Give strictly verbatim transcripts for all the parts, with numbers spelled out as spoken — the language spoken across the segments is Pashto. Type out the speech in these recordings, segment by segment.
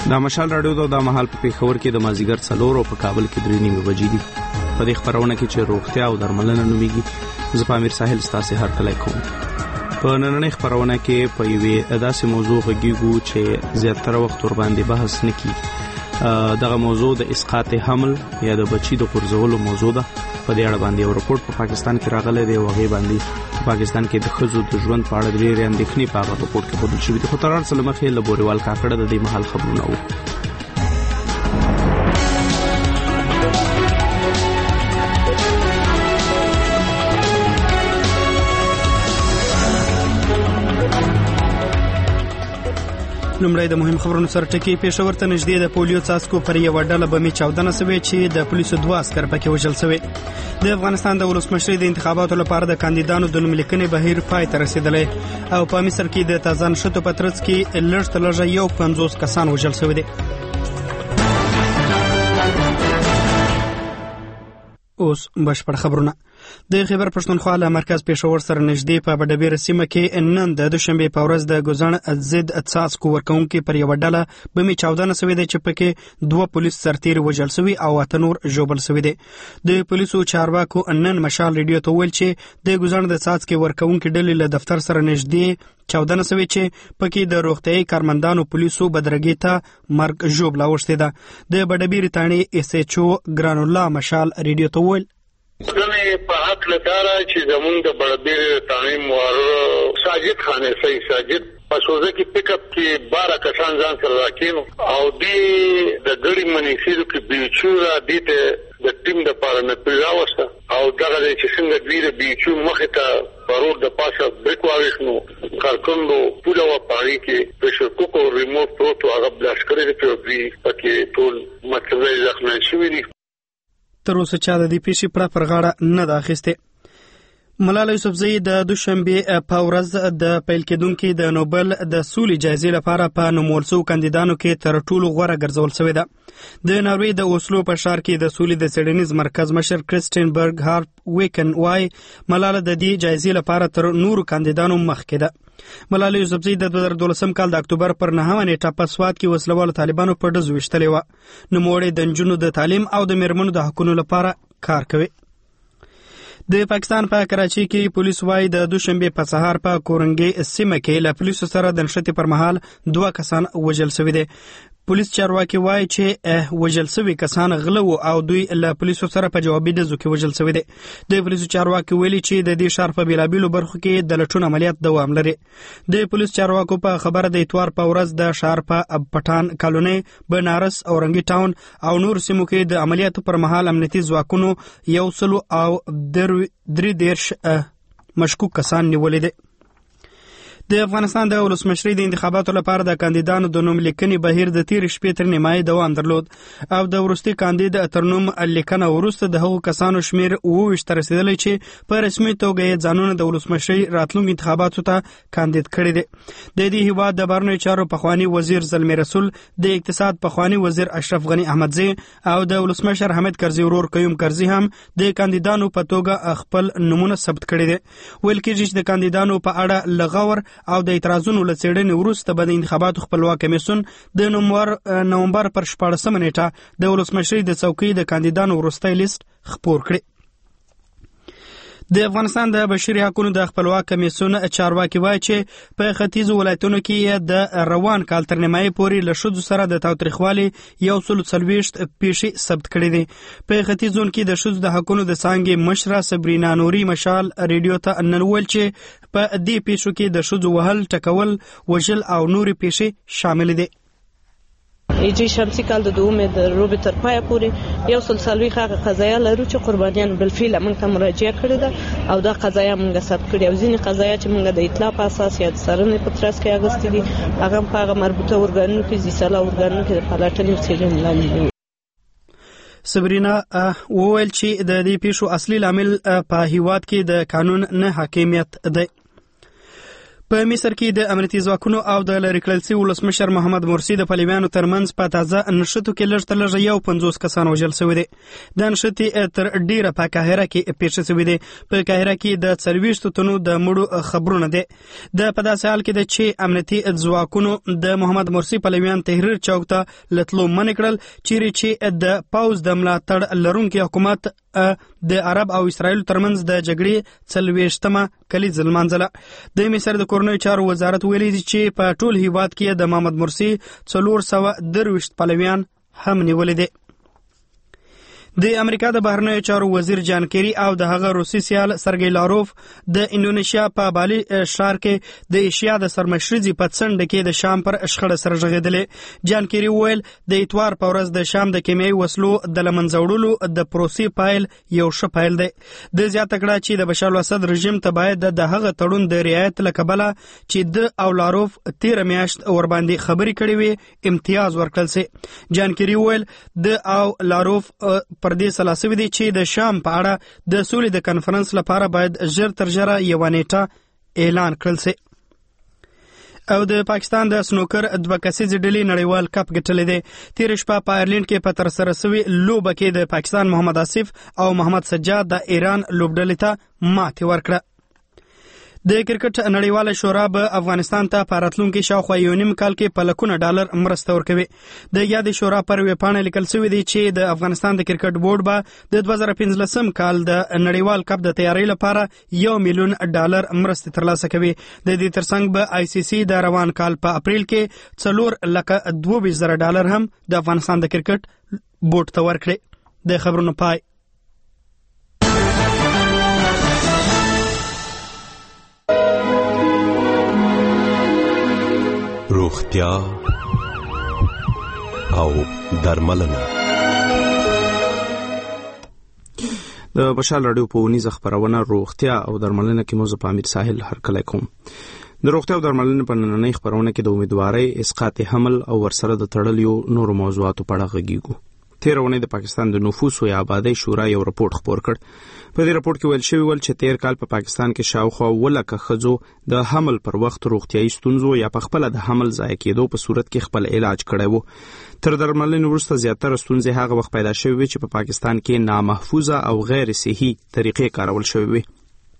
د مشال راډیو د مهال په پیښور کې د مازیګر څلور او په کابل کې درې نیمې بجې دي. په دې خبرونه کې چې روغتیا او درملنه نومیږي، زه پامیر ساحل ستاسو هرکلی کوم. په نننۍ خبرونه کې په یوې داسې موضوع غږیږو چې زیاتره وخت ور باندې بحث نه کیږي. دغه موضوع د اسقاط حمل یا د بچي د غورځولو موضوع ده. په دې اړه باندې یو رپورټ په پاکستان کې راغلی دی او هغې باندې پاکستان کې د ښځو د ژوند په اړه ډېرې اندېښنې په هغه رپورټ کې ښودل شوي دي. خو تر هر څه له مخې له بورېوال کاکړه د دې مهال خبرونه وو. لومړی د مهم خبرونو سره ټکی. پېښور ته نږدې د پولیو څاڅکو پر یوه ډله بمې چاودنه شوې چې د پولیسو دوه عسکر پکې وژل شوي. د افغانستان د ولسمشرۍ د انتخاباتو لپاره د کاندیدانو د نوملیکنې بهیر پای ته رسېدلی او په مصر کې د تازه نښتو په ترڅ کې لږ تر لږه یو پنځوس کسان وژل شوي دي. اوس بشپړ خبرونه. د خیبر پښتونخوا له مرکز پېښور سره نږدې په بډبیره سیمه کې نن د دوشنبې په ورځ د ګوزڼ ضد څاڅکو ورکوونکي پر یوه ډله بمې چاودنه شوې ده چې پکې دوه پولیس سرتیري وژل شوي او اته نور ژوبل شوي دي. د پولیسو چارواکو نن مشال ریډیو ته وویل چې د ګوزڼ د څاڅکي ورکوونکي ډلې له دفتر سره نږدې چاودنه شوې چې پکې د روغتیايي کارمندانو پولیسو بدرګۍ ته مرګ ژوبله اوښتې ده. د بډبیرې تاڼې اس ایچ او ګران الله مشال ریډیو ته وویل دنه په حق لداره چې زمونږ د بړبیر تعلیم مور ساجد خان سي ساجد په سوزه کې پک اپ کې بارہ کسان ځان سره راکینو او دی د ګړي منیسیرو کې بیچورا دي ته د ټیم د پاره نه پیراوسته او دغه چې څنګه دوی بیچو مخه ته پرور د پاسه بریک واغښنو کارکوندو پوره و پاري کې پرشر کوکو ریموټ پروتو هغه بلاش کړی دی په پکې ټول مطلب ځخنه شوی دی. تر اوسه چا د دې پیښې پړه پر غاړه نه ده اخیستې. ملاله یوسفزۍ د دوشنبې په ورځ د پیل کېدونکي د نوبل د سولې جایزې لپاره په نومول شوو کاندیدانو کې تر ټولو غوره ګرځول شوې ده. د ناروې د اوسلو په ښار کې د سولې د څېړنیز مرکز مشر کرسټین برګ هارپ ویکن وای ملاله د دې جایزې لپاره تر نورو کاندیدانو مخکې ده. ملاله یوسفزۍ د دوه زره دولسم کال د اکتوبر پر نهمه نیټه په سوات کې وسلوالو طالبانو په ډزو ویشتلې وه. نوموړې د نجونو د تعلیم او د میرمنو د حقونو لپاره کار کوي. د پاکستان په کراچۍ کې پولیس وايي د دوشنبې په سهار په کورنګي سیمه کې له پولیسو سره د نښتې پر مهال دوه کسان وژل شوي دي. پولیس چارواکي وايي چې وژل شوي کسان غله وو او دوی له پولیسو سره په جوابي ډزو کې وژل شوي دي. د پولیسو چارواکي ویلي چې د دې ښار په بېلابېلو برخو کې د لټون عملیات دوام لري. د پولیس چارواکو په خبره د اتوار په ورځ د ښار په پټان کالوني، بنارس، اورنګي ټاون او نور سیمو کې د عملیاتو پر مهال امنیتي ځواکونو یو سلو او درې دېرش مشکوک کسان نیولي دي. د افغانستان د ولسمشرۍ د انتخاباتو لپاره د کاندیدانو د نوم لیکنې بهیر د تېرې شپې تر نیمایي دوام درلود او د وروستي کاندید تر نوم لیکنه وروسته د هغو کسانو شمېر اووه ویشت ته رسېدلی چې په رسمي توګه یې ځانونه د ولسمشرۍ راتلونکو انتخاباتو ته کاندید کړي دي. د دې هېواد د بهرنیو چارو پخواني وزیر زلمی رسول، د اقتصاد پخواني وزیر اشرف غني احمدزی او د ولسمشر حامد کرزي ورور قیوم کرزي هم د کاندیدانو په توګه خپل نومونه ثبت کړي دي. ویل کېږي چې د کاندیدانو په اړه له غور او د اعتراضونو له څېړنې وروسته به د انتخاباتو خپلواک کمیسیون د نومبر پر شپاړسمه نیټه د ولسمشرۍ د څوکۍ د کاندیدانو وروستی لیست خپور کړي. د افغانستان د بشري حقوقو د خپلواک کمیسیون چارواکي وایي چې په ختیځو ولایتونو کې د روان کال تر نیمایي پورې له ښځو سره د تاوتریخوالي یو سل څلوېښت پیښې ثبت کړي دي. په ختیځ زون کې د ښځو د حقوقو د څانګې مشره صبرینا نوري مشال ریډیو ته نن وویل چې په دې پیښو کې د ښځو وهل، ټکول، وژل او نورې پیښې شامل دي. هجري شمسي کال د دومې د روبې تر پایه پورې یو سل څلوېښت هغه قضایا لرو چې قربانیان بالفعل موږ ته مراجعه کړې ده او دا قضایا موږ ثبت کړي او ځینې قضایا چې موږ د اطلاع په اساس یا د څارنې په ترڅ کې اخیستې دي هغه په هغه مربوطه ارګانونو کې ځیساله ارګانونو کې د پلټنې او څېړنې لاندې دي. صبرینا وویل چې د دې پیښو اصلي لامل په هیواد کې د قانون نه حاکمیت دی. په مصر کې د امنیتي ځواکونو او د لرې کړل شوي ولسمشر محمد مرسي د پلویانو ترمنځ په تازه نښتو کې لږ تر لږه یو پنځوس کسان وژل شوي دي. د نښتې تر ډیره په قاهره کې پیښې شوي دي. په قاهره کې د څلوېښتو تنو د مړو خبرونه دي. د په داسې حال کې ده چې امنیتي ځواکونو د محمد مرسي پلویان تحریر چوک ته له تلو منع کړل، چیرې چې د پوځ د ملاتړ لرونکي حکومت د عرب او اسرائیل ترمنځ د جګړې څلوېښتمه کلیزه لمانځله. د مصر د کورنیو چارو وزارت ویلي دي چې په ټول هیواد کې د محمد مرسي څلور سوه درویشت پلویان هم نیولي دي. د امریکا د بهرنیو چارو وزیر جان کیری او د هغه روسي سیال سرګی لاروف د انډونیشیا په بالي ښار کې د ایشیا د سرمشرزي په څنډه کې د شام پر شخړه سره ژغېدلې. جان کیری ویل د اتوار په ورځ د شام د کیمیاوي وسلو د له منځه وړلو د پروسې پایل یو ښه پایل دی. د زیاته کړه چې د بشار الاسد رژیم ته باید د هغه تړون د رعایت له کبله چې د او لاروف تیره میاشت ورباندې خبرې کړې وي امتیاز ورکړل سي. جان کیری ویل د او لاروف پر دې سلاسوي دي چې د شام په اړه د سولې د کنفرانس لپاره باید ژر تر ژره یوه نیټه اعلان کړل سي. او د پاکستان د سنوکر دوه کسیزې ډلې نړیوال کپ ګټلی دی. تېره شپه په آیرلینډ کې په ترسره سوي لوبه کې د پاکستان محمد آصف او محمد سجاد د ایران لوبډلې ته ماتې ورکړه. د کرکټ نړیواله شورا به افغانستان ته په راتلونکي شاوخوا یو نیم کال کې په لکونه ډالر مرسته ورکوي. د یادې شورا پر ویبپاڼه لیکل شوي دي چې د افغانستان د کرکټ بورډ به د دوه زره پنځلسم کال د نړیوال کپ د تیارۍ لپاره یو میلیون ډالر مرستې ترلاسه کوي. د دې ترڅنګ به آی سی سی د روان کال په اپریل کې څلور لکه دوه ویشت زره ډالر هم د افغانستان د کرکټ بورډ ته ورکړي. د خبرونو پای. روغتیا او درملنه. د بشال رادیو په ونیزه خبرونه روغتیا او درملنه کې موضوع په امیر ساحل هرکلی کوم. د روغتیا او درملنې په نننۍ خبرونه کې د امیدوارۍ، اسقاط حمل او ورسره د تړلیو نورو موضوعاتو په اړه غږیږو. تیر اونۍ د پاکستان د نفوس او آبادی شورا یو راپورټ خپور کړ. په دې راپورټ کې ویل شوی ول چې تیر کال په پاکستان کې شاوخوا ولکه ښځو د حمل پر وخت روغتیايي ستونزو یا په خپل د حمل ضایع کېدو په صورت کې خپل علاج کړی وو. تر درملنې وروسته زیاتره ستونزې هغه وخت پیدا شوې وې چې په پاکستان کې نامحفوظه او غیر صحي طریقې کارول شوې وې.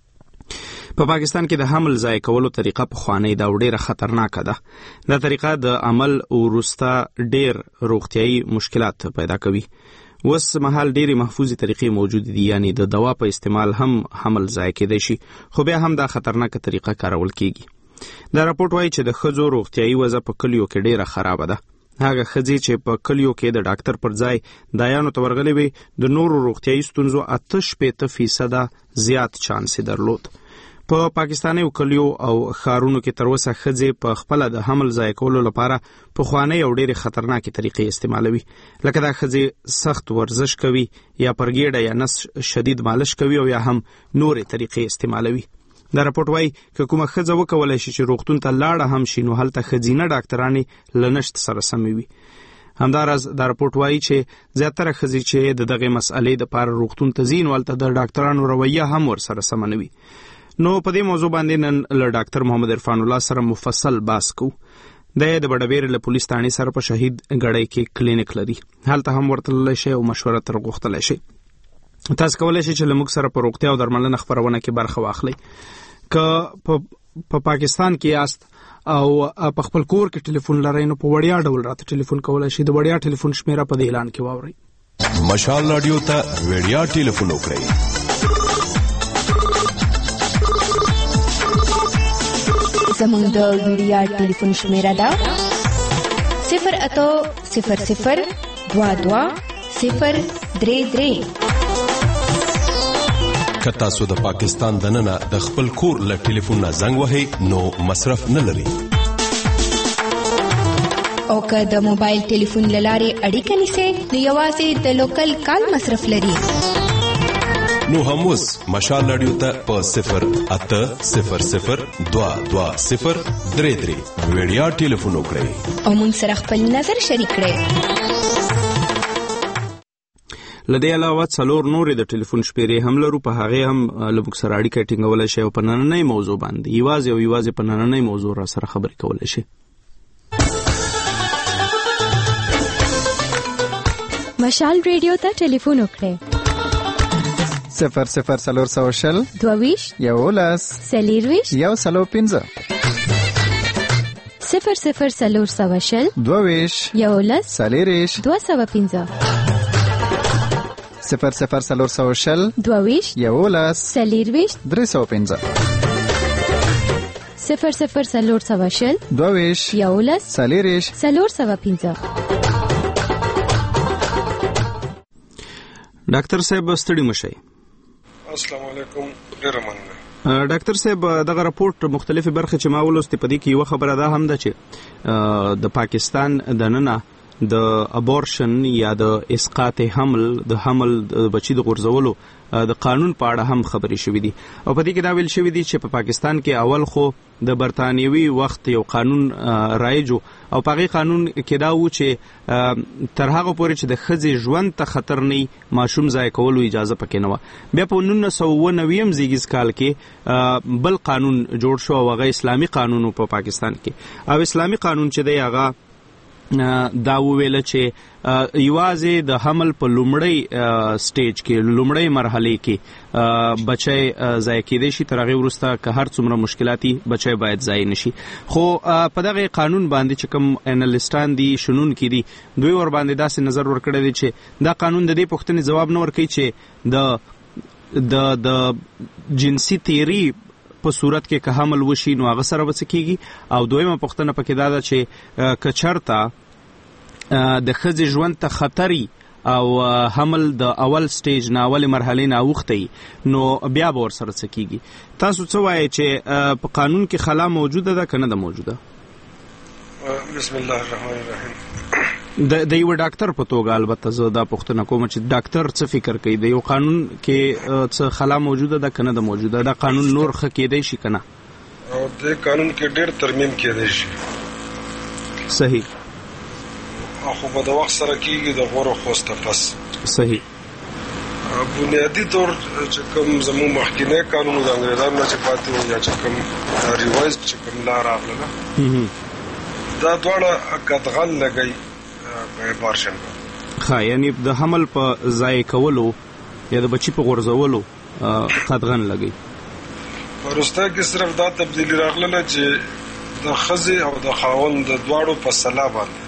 په پاکستان کې د حمل ضایع کولو طریقه پخوانۍ ده او ډیره خطرناکه ده. دا طریقه د عمل وروسته ډیر روغتیايي مشکلات پیدا کوي. اوس مهال ډیرې محفوظې طریقې موجود دي، یعنی د دوا په استعمال هم حمل ضایع کېدای شي، خو بیا هم دا خطرناکه طریقه کارول کېږي. دا راپورټ وایي چې د ښځو روغتیايي وضع په کلیو کې ډیره خرابه ده. هغه ښځې چې په کلیو کې د ډاکټر پر ځای دایانو ته ورغلې وې د نورو روغتیايي ستونزو اته شپېته فیصده زیات چانس درلود. په پاکستاني کلیو او ښارونو کې تر اوسه ښځې په خپل د حمل ضایع کولو لپاره پخوانۍ او ډېرې خطرناکې طریقې استعمالوي، لکه دا ښځې سخت ورزش کوي یا پر ګېډه یا نس شدید مالش کوي او یا هم نورې طریقې استعمالوي. دا راپورټ وایي که کومه ښځه وکولی شي چې روغتون ته لاړه هم شي نو هلته ښځینه ډاکټرانې له نشت سره سمې وي. همداراز دا راپورټ وایي چې زیاتره ښځې چې د دغې مسئلې دپاره روغتون ته ځي نو هلته د ډاکټرانو رویه هم ورسره سمه نه وي. نو په دې موضوع باندې نن له ډاکټر محمد عرفان الله سره مفصل بحث کوو. د د بډبېرې له پولیس تانې سره په شهید غړی کې کلینیک لري، هلته هم ورتللی شي او مشوره تر غوښتلی شي. تاسو کولی شئ چې له موږ سره په روغتیا او درملنه خپرونه کې برخه واخلئ. که په پاکستان کې یاست او په خپل کور کې ټلیفون لرئ نو په وړیا ډول راته ټلیفون کولی شئ. د وړیا ټلیفون شمیره په دې اعلان کې واورئ. مشال رادیو ته وړیا ټلیفون وکړئ. زمونږ د وړیا ټلیفون شمیره ده صفر اته صفر صفر دوه دوه صفر درې درې. که تاسو د پاکستان دننه د خپل کور له ټلیفون نه زنګ وهئ نو مصرف نه لري. او که د موبایل ټلیفون له لارې اړیکه نیسئ نو یوازې د لوکل کال مصرف لري. نو هم اوس مشال رادیو ته په صفر اته صفر صفر دوه دوه صفر درې درې وړیا ټلیفون وکړئ او موږ سره خپل نظر شریک کړئ. لدې علاوه څلور نورې د ټلیفون شمیرې هم لرو، په هغې هم له موږ سره اړیکه ټینګولی شئ او په نننۍ موضوع باندې یوازې او یوازې په نننۍ موضوع را سره خبرې کولی شئ. مشال ریډیو ته ټلیفون وکړئ صفر صفر څلور سوه شل دوه ویشت یولس څلېرویشت یو سلو پنځه صفر صفر څلور سوه شل دوه ویشت یولس څلېرویشت دوه سوه پنځه صفر صفر څلور سوه شل دوه ویشت یولس څلېرویشت درې سوه پنځه صفر صفر څلور سوه شل دوه ویشت یولس څلېرویشت څلور سوه پنځه. ډاکټر صاحب ستړي مشئ. السلام علیکم. ډېر مننه. ډاکټر صاحب دغه راپورټ مختلفې برخې چې ما ولوستې په دې کې یوه خبره دا هم ده چې د پاکستان دننه د ابورشن یا د اسقاط حمل د حمل د بچي د غورځولو د قانون په اړه هم خبرې شوې دي او په دې کې دا ویل شوي دي چې په پاکستان کې اول خو د برتانیوي وخت یو قانون رایج او په هغې قانون کې دا و چې تر هغه پورې چې د ښځې ژوند ته خطر نه ماشوم ضایع کولو اجازه پکې نه وه. بیا په نولس سوه اووه نویم زیږیز کال کې بل قانون جوړ شو او هغه اسلامي قانون په پاکستان کې او اسلامي قانون چې دی هغه دا وویله چې یوازې د حمل په لومړی سټیج کې لومړی مرحلې کې بچی ضایع کېدی شي، تر هغې وروسته که هر څومره مشکلاتي بچی باید ضایع نشي. خو په دغه قانون باندې چې کوم انالیستان دي شنونکي دي دوی ور باندې داسې نظر ورکړی دی چې دا قانون د دې پوښتنې ځواب نه ورکوي چې د د د جنسي تیری په صورت کې که حمل وشي نو هغه سره به څه کېږي، او دویمه پوښتنه پکې دا ده چې که چېرته د ښځې ژوند ته خطري او حمل د اول سټیج نه اولې مرحلې نه اوښتی نو بیا به ورسره څه کېږي. تاسو څه وایئ چې په قانون کې خلا موجوده ده که نه ده موجوده؟ بسم الله الرحمن الرحیم. د د یو ډاکټر په توګه البته زه دا پوښتنه کوم چې ډاکټر څه فکر کوي د یو قانون کې څه خلا موجوده ده که نه ده موجوده؟ دا قانون نور ښه کېدی شي که نه؟ او د قانون کې ډېر ترمیم کېدی شي. صحیح. خو به د وخت سره کېږي د غور او خوست پس. صحیح. بنیادی طور چې کوم زموږ مخکینی قانون د انګریزانو نه چې پاتې و یا چې کوم ریوایز چې کوم لار راغله دا دواړه قدغن لګی ابورشن. ښه، یعنی د حمل په ضایع کولو یا د بچي په غورځولو قدغن لګی. په وروسته کې صرف دا تبدیلي راغله چې د ښځې او د خاوند د دواړو په سلا باندې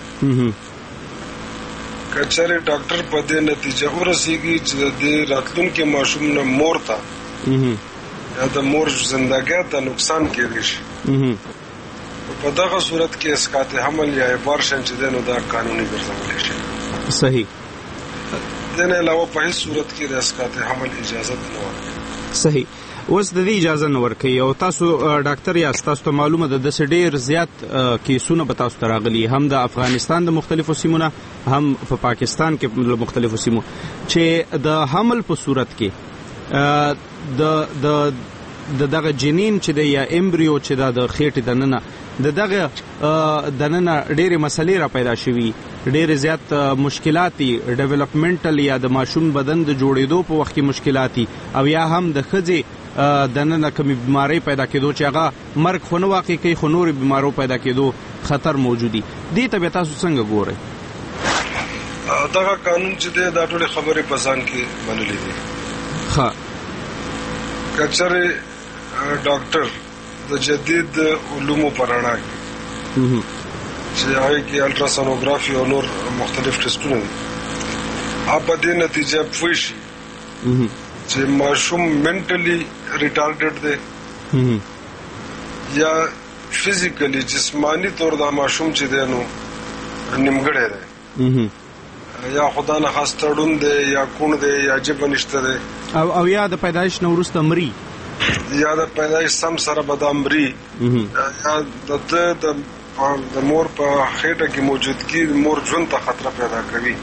که چېرې ډاکټر په دې نتیجه ورسېږي چې د دې راتلونکي ماشوم نه مور ته یا د مور زندګۍ ته نقصان کېدی شي په دغه صورت کې اسقاط حمل یا ابورشن چې دی نو دا قانوني ګرځولی شي. صحیح. دې نه علاوه په هیڅ صورت کې د اسقاط حمل اجازه نه ورکوي. صحیح. اوس د دې اجازه نه ورکوي او تاسو ډاکټر یاست، تاسو ته معلومه ده داسې ډېر زیات کیسونه به تاسو ته راغلي هم د افغانستان د مختلفو سیمو نه هم په پاکستان کې د مختلفو سیمو چې د حمل په صورت کې د د د دغه جنین چې دی یا امبریو چې دا د خېټې دننه د دغه دننه ډېرې مسلې را پیدا شوي، ډېرې زیات مشکلاتي ډیولپمنټل یا د ماشوم بدن د جوړېدو په وخت کې مشکلاتي او یا هم د ښځې دننه کومې بیمارۍ پیدا کېدو چې هغه مرګ خو نه واقع کوي خو نورې بیمارو پیدا کېدو خطر موجودي. دې ته بیا تاسو څنګه ګورئ؟ دغه قانون چې دی دا ټولې خبرې په ځان کې منلې دي. ښه، که چېرې ډاکټر د جدید علومو په رڼا کې چې هغې کې الټراسونوګرافي او نور مختلف ټسټونه دي هغه په دې نتیجه پوه شي چې ماشوم منټلی ریټارډډ دی یا فزیکلی جسمانی طور دا ماشوم چې دی نو نیمګړی دی یا خدا نه خاص تړون دی یا کون دی یا جبه نشته دی او او یا د پیدایش نه وروسته مري یا د پیدایش سم سره به دا مري یا د د مور په خېټه کې موجودګي مور ژوند ته خطر پیدا کوي.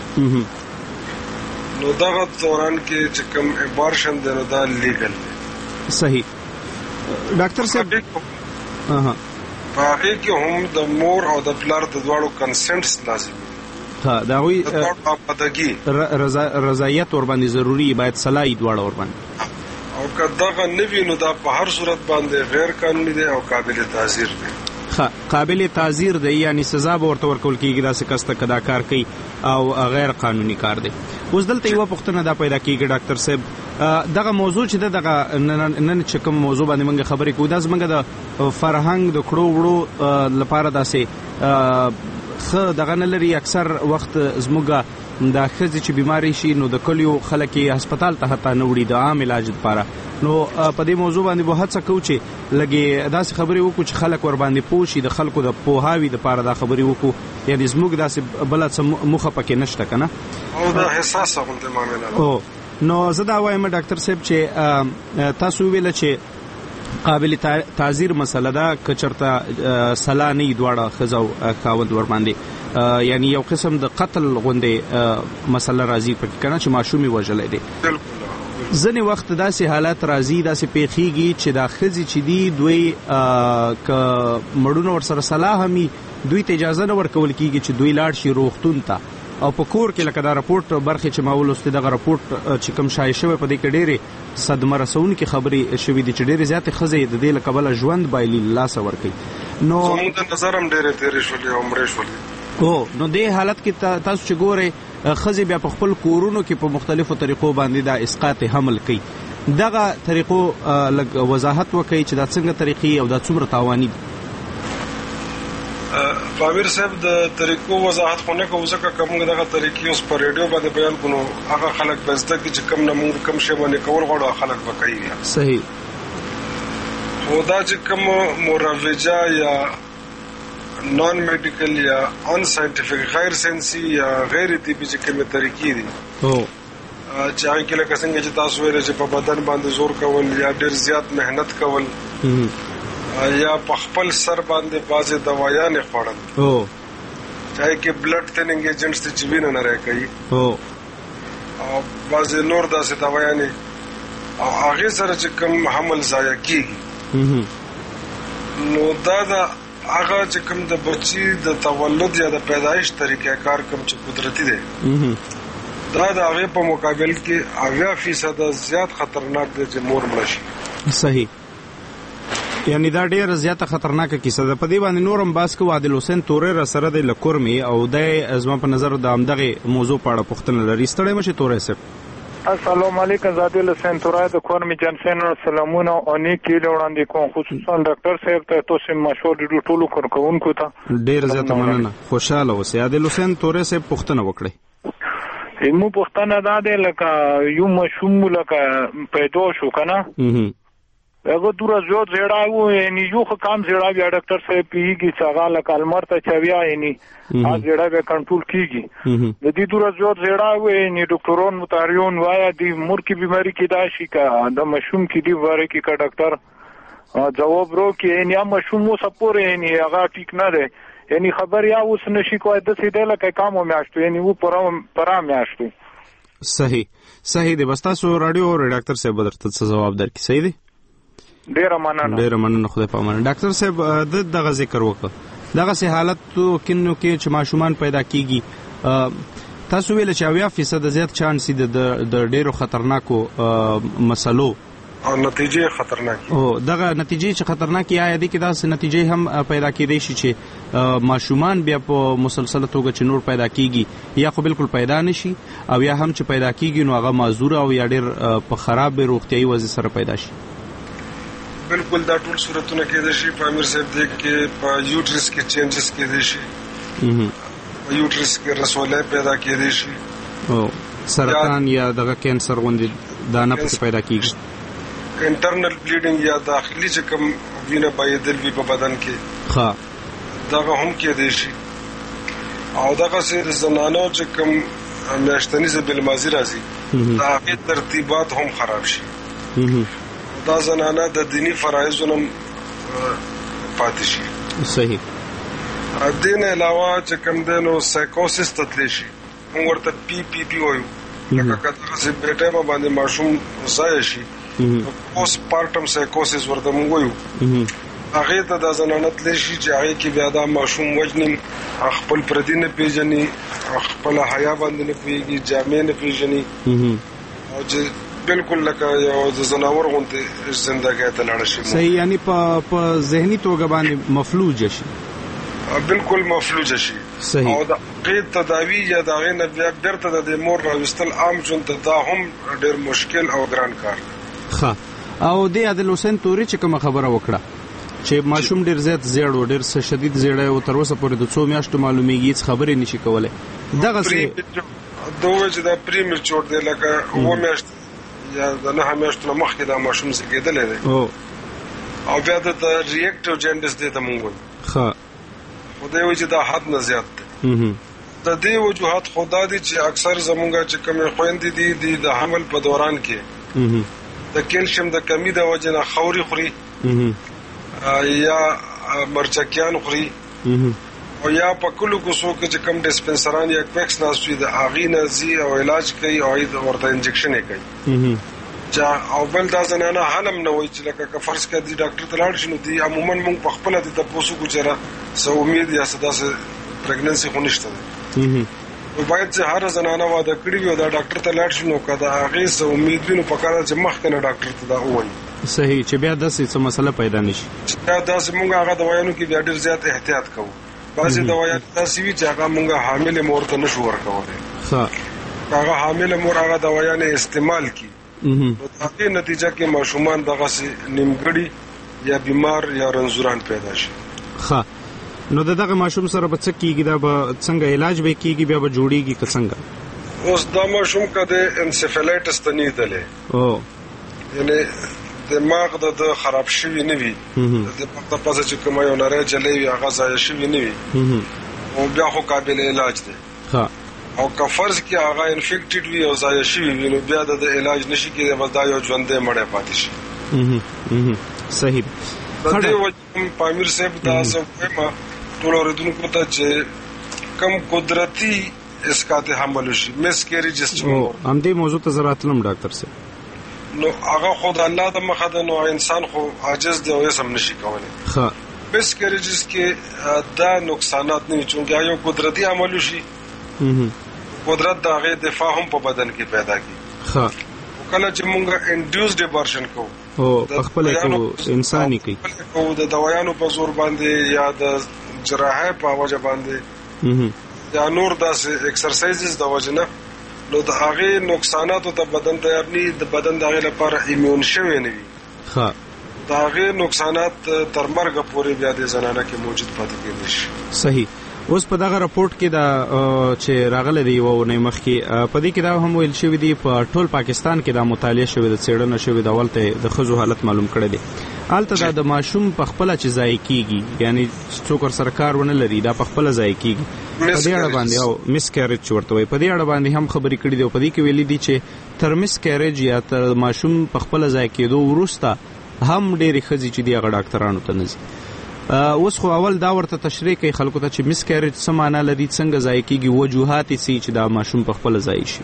نو دغه دوران کې چې کوم ابورشن دی نو دا لیګل دی. صحیح. ډاکټر صاحب په هغې کې هم د مور او د پلار د دواړو کنسنټس لازم دي. ها دا وی پدګي رضایت ور باندې ضروری باید صلاحي دواړه ور باندې او کداغه نوی نو دا په هر صورت باندې غیر قانوني دی او قابل تعزیر دی. ها قابل تعزیر دی یعنی سزا به ورته ورکول کیږي دا څه کس ته کدا کار کوي او غیر قانوني کار دی. اوس دلته یو پوښتنه دا پیدا کیږي ډاکټر صاحب دغه موضوع چې دغه نن چې کوم موضوع باندې موږ خبرې کوو دا زموږ د فرهنګ د کړو وړو لپاره داسې خ دغه نه لري. اکثر وخت زموږ دا خزي چې بیماری شي نو د کلیو خلک یې هسپتال ته حتی نه وړي د عام علاج لپاره. نو په دې موضوع باندې به هڅه کوو چې لګي داسې خبرې وکړو چې خلک ور باندې پوه شي د خلکو د پوهاوي لپاره دا خبرې وکړو یعنی زموږ داسې بل څه مخه پکې نشته کنه او دا حساسه غونډه معاملې او نو زه دا وایم ډاکټر صاحب چې تاسو ویل چې قابل تعزیر مسله ده کچرته صلاح نه دواړه خزو خاوند ور باندې یعنی یو قسم د قتل غونډه مسله راځي پکې کنه چې ماشومي وژلې دي. ځنې وخت داسې حالات راځي داسې پیښیږي چې دا خزي چې دی دوی ک مړونو ور سره صلاح همي دوی ته اجازه نه ورکول کیږي چې دوی لاړ شي روغتون ته او په کور کې لکه دا راپورټ برخه چې ما ولوستي دغه راپورټ چې کوم شایع شوی په دې کې ډېری صدمه رسونکې خبرې شوې دي چې ډېری زیات خزې د دې لقبله ژوند بایلي الله سور کوي. نو زموږ د نظر هم ډېرې تیرې شولې او مړې شولې او نو دې حالت کې تاسو چې ګورئ خزې بیا په خپل کورونو کې په مختلفو طریقو باندې دا اسقاط حمل کوي. دغه طریقو لږ وضاحت وکړئ چې دا څنګه طریقې او دا څومره تاواني دي. پامیر صاحب د طریقو وضاحت خونه کوم ځکه کوم دغه طریقې اوس په ریډیو باندې بیان کونو هغه خلک بزده کې چې کم نه موږ کم شی باندې کول غواړو خلک وکړي. صحیح. خدا چې کوم مروجه یا نان میډیکل یا ان ساينټیفیک غیر ساينسي یا غیر طبي چې کومه طریقې دي او چې هغه کې لکه څنګه چې تاسو ویل چې په بدن باندې زور کول یا ډېر زیات مهنت کول یا په خپل سر باندې بازي دوايانې خوړل او چاہے کې بلډ تھیننګ ایجنټس چې وینې نه راکړي او او بازي نور داسې دوايانې او هغه سره چې کوم حمل ضایع کیږي نو دا دا هغه چې کوم د بچي د تولد یا د پیدایش طریقې کار کوم چې قدرتي دی دا د هغه په مقابل کې اویا فیصد زیات خطرناک دی چې مور مړ شي. صحیح. یعنی دا ډیره زیاته خطرناکه کیسه ده. په دې باندې نورم باس کو عادل حسین تورې را سره د لکورمي او د ازما په نظر د امدغه موضوع په اړه پوښتنه لري. ستړی مشه تورې صاحب. السلام علیکم عادل حسین تورې د کورمي جنسن سلامونه او نیکی وړاندې کوم خصوصا ډاکټر صاحب ته تاسو مشور د ټولو کارکونکو ته ډیر زیاته مننه. خوشاله اوسئ. عادل حسین تورې صاحب پوښتنه وکړئ. ایمو پوښتنه دا ده لکه یو مشوم لکه پیدا شو کنه هغه دوره زیات زیړاو یعنی یو کم زیړا بیا ډاکټر صاحب پیږي چې هغه لکه المرته چویا یعنی هغه زیړا به کنټرول کیږي د دې دوره زیات زیړاو یعنی ډاکټرون متاریون وایا دی مور کی بیماری کې دا شي کا د مشوم کې دی واره کې کا ډاکټر جواب ورو کې یعنی مشوم مو سپور یعنی هغه ټیک نه ده یعنی خبر یا اوس نشي کوی د سیده لکه کامو میاشتو یعنی وو پرام پرام میاشتو. صحیح صحیح دی. بس تاسو رادیو ډاکټر صاحب درته جواب درکې. صحیح دی. ډیر مننه. ډیر مننه. خدای په امان. ډاکټر صاحب د دغه ذکر وکړه دغه سه حالت کینو کې چې ماشومان پیدا کیږي تاسو ویل چې اویا فیصد زیات چانس دي د ډیرو خطرناکو مسلو او نتیجې خطرناک او دغه نتیجې چې خطرناک یا دي کې داسې نتیجې هم پیدا کېدې شي چې ماشومان بیا په مسلسل توګه چې نور پیدا کیږي یا خو بالکل پیدا نشي او یا هم چې پیدا کیږي نو هغه معذور او یا ډیر په خراب روغتيایي وضعیت سره پیدا شي. بالکل دا ټول صورتونه کېدای شي په امیر صاحب دې کې په یوټرس کې چینجز کېدای شي په یوټرس کې رسولې پیدا کېدای شي او سرطان یا دغه کینسر غوندي دانه پکې پیدا کیږي. انټرنل بلیډینګ یا داخلي چې کوم وینه بایدل وی په بدن کې ها دغه هم کېدای شي او دغه سره زنانو چې کوم میاشتنی زبل مازی راځي دا په ترتیبات هم خراب شي. دا زنانه د دینی فرایضونو پاتې شي. صحیح. دین علاوه چې کوم دنو سایکوسس تتلی شي موږ ورته پی پی پی وایو لکه کله چې بیٹه باندې ماشوم ځای شي پوسټ پارټم سایکوسس ورته موږ وایو هغه ته د زنانت لشي چې هغه کې بیا دا ماشوم وجنی خپل پردي نه پیژني خپل حیا باندې نه پیږي جامې نه پیژني او چې بالکل لکه یو زناور غونته ژوندۍ ته لاړ شي. صحیح، یعنی په په ذهني توګه باندې مفلوج شي. بالکل مفلوج شي. صحیح. او د قید تداوی یا د غیر نه بیا برته د مور راوستل عام جون ته دا هم ډیر مشکل او ګران کار. ښه، او د عادل حسین توري چې کوم خبره وکړه چې ماشوم ډیر زیات زیړ او ډیر شدید زیړ او تر اوسه پورې د څو میاشتو معلومیږي هیڅ خبرې نشي کولای. دغه څه دوه چې دا پریمیر چور دی لکه و میاشت یا د نه میاشتو مخکې دا ماشوم زیږیدل دی او او بیا د ریاکټیو جنډس دی ته مونږ. ښه، خو دا یو چې دا حد نه زیات دی. د دې وجوهات خدا دي چې اکثر زمونږه چې کوم خويندې دي د حمل په دوران کې د کیلشیم د کمی د وجه نه خوري خوري یا مرچکیان خوري او یا په کلو کوسو کې چې کم ډسپنسران یا کوکس ناسوي د اغینه زی او علاج کوي او د ورته انجکشن کوي. چا او بل دا زنانه حلم نه وای چې لکه فرض کړه دی ډاکټر ته لاړ شنو دی عموما مونږ په خپل د تاسو ګجره سو امید یا صدا سه پریګننسي خو نشته. او باید چې هر زنانه واده کړی وي دا ډاکټر ته لاړ شنو کدا هغه سو امید وینو په کار چې مخ کنه ډاکټر ته دا وایي. صحیح، چې بیا د څه مسله پیدا نشي. دا د مونږ هغه دوايانو کې بیا ډیر زیات احتیاط کوو. بعضی دوايان تاسو وی چې هغه مونږه حامل مور ته نشو ورکوله. ښه، هغه حامل مور هغه دوايان استعمال کی نو د نتیجه کې ماشومان دغه سي نیمګړي یا بیمار یا رنځوران پیدا شي. ښه، نو دغه ماشوم سره به څه کیږي؟ دا به څنګه علاج به کیږي؟ بیا به جوړیږي که څنګه؟ اوس دا ماشوم کده انسفلایټس ته نه دله او یعنی دماغ د خراب شوی نه وي د په پاسه چې کوم یو نری چلی هغه ځای شوی نه وي او بیا خو قابل علاج دی. ها، او که فرض کې هغه انفیکټډ وي او ځای شوی وي نو بیا د علاج نشي کېدای، بس دا یو ژوندې مړی پاتې شي. صحیح. د دې وجه پامیر صاحب دا څه ټول اوریدونکو ته چې کم قدرتی اسقاط حمل شي مس کیریجز چې هم دې موضوع ته زراتلم ډاکټر صاحب نو هغه خود الله د مخه د نو انسان خو عاجز دی او یې سم نشي کولای. ښه، مس کیریجز کې دا نقصانات نه چونګه یو قدرتی عمل شي قدرت د هغه دفاع هم په بدن کې پیدا کی. ښه، کله چې مونږه انډیوسډ ابورشن کوو او خپل کو انساني کوي او د دوايانو په زور باندې یا د جراحه په وجه باندې یا نور داسې ایکسرسایزز د وجه نه نو د هغه نقصانات ته بدن تیار نه د بدن د هغه لپاره ایمون شوی نه وي. ښه، د هغه نقصانات تر مرګ پورې بیا د زنانه کې موجود پاتې کېږي. صحیح. اوس په دغه راپورټ کې دا چې راغله دی و نه مخکې په دې کې دا هم ویل شوی دی په ټول پاکستان کې دا مطالعه شوی د څېړنه شوی د اولته د خزو حالت معلوم کړی دی. البته د ماشوم په خپل چې ځای کیږي یعنی څوک سرکار ونه لري دا په خپل ځای کیږي په دې اړه باندې او مس کیریج ورته وي په دې اړه باندې هم خبرې کړې دي او په دې کې ویلي دي چې تر مس کیریج یا تر ماشوم په خپل ځای کېدو وروسته هم ډېری ښځې چې دی هغه ډاکټرانو ته نه ځي. اوس خو اول دا ورته تشریح کوي خلکو ته چې مس کیریج څه معنا لري، څنګه ځای کیږي، وجوهات یې چې دا ماشوم په خپل ځای شي.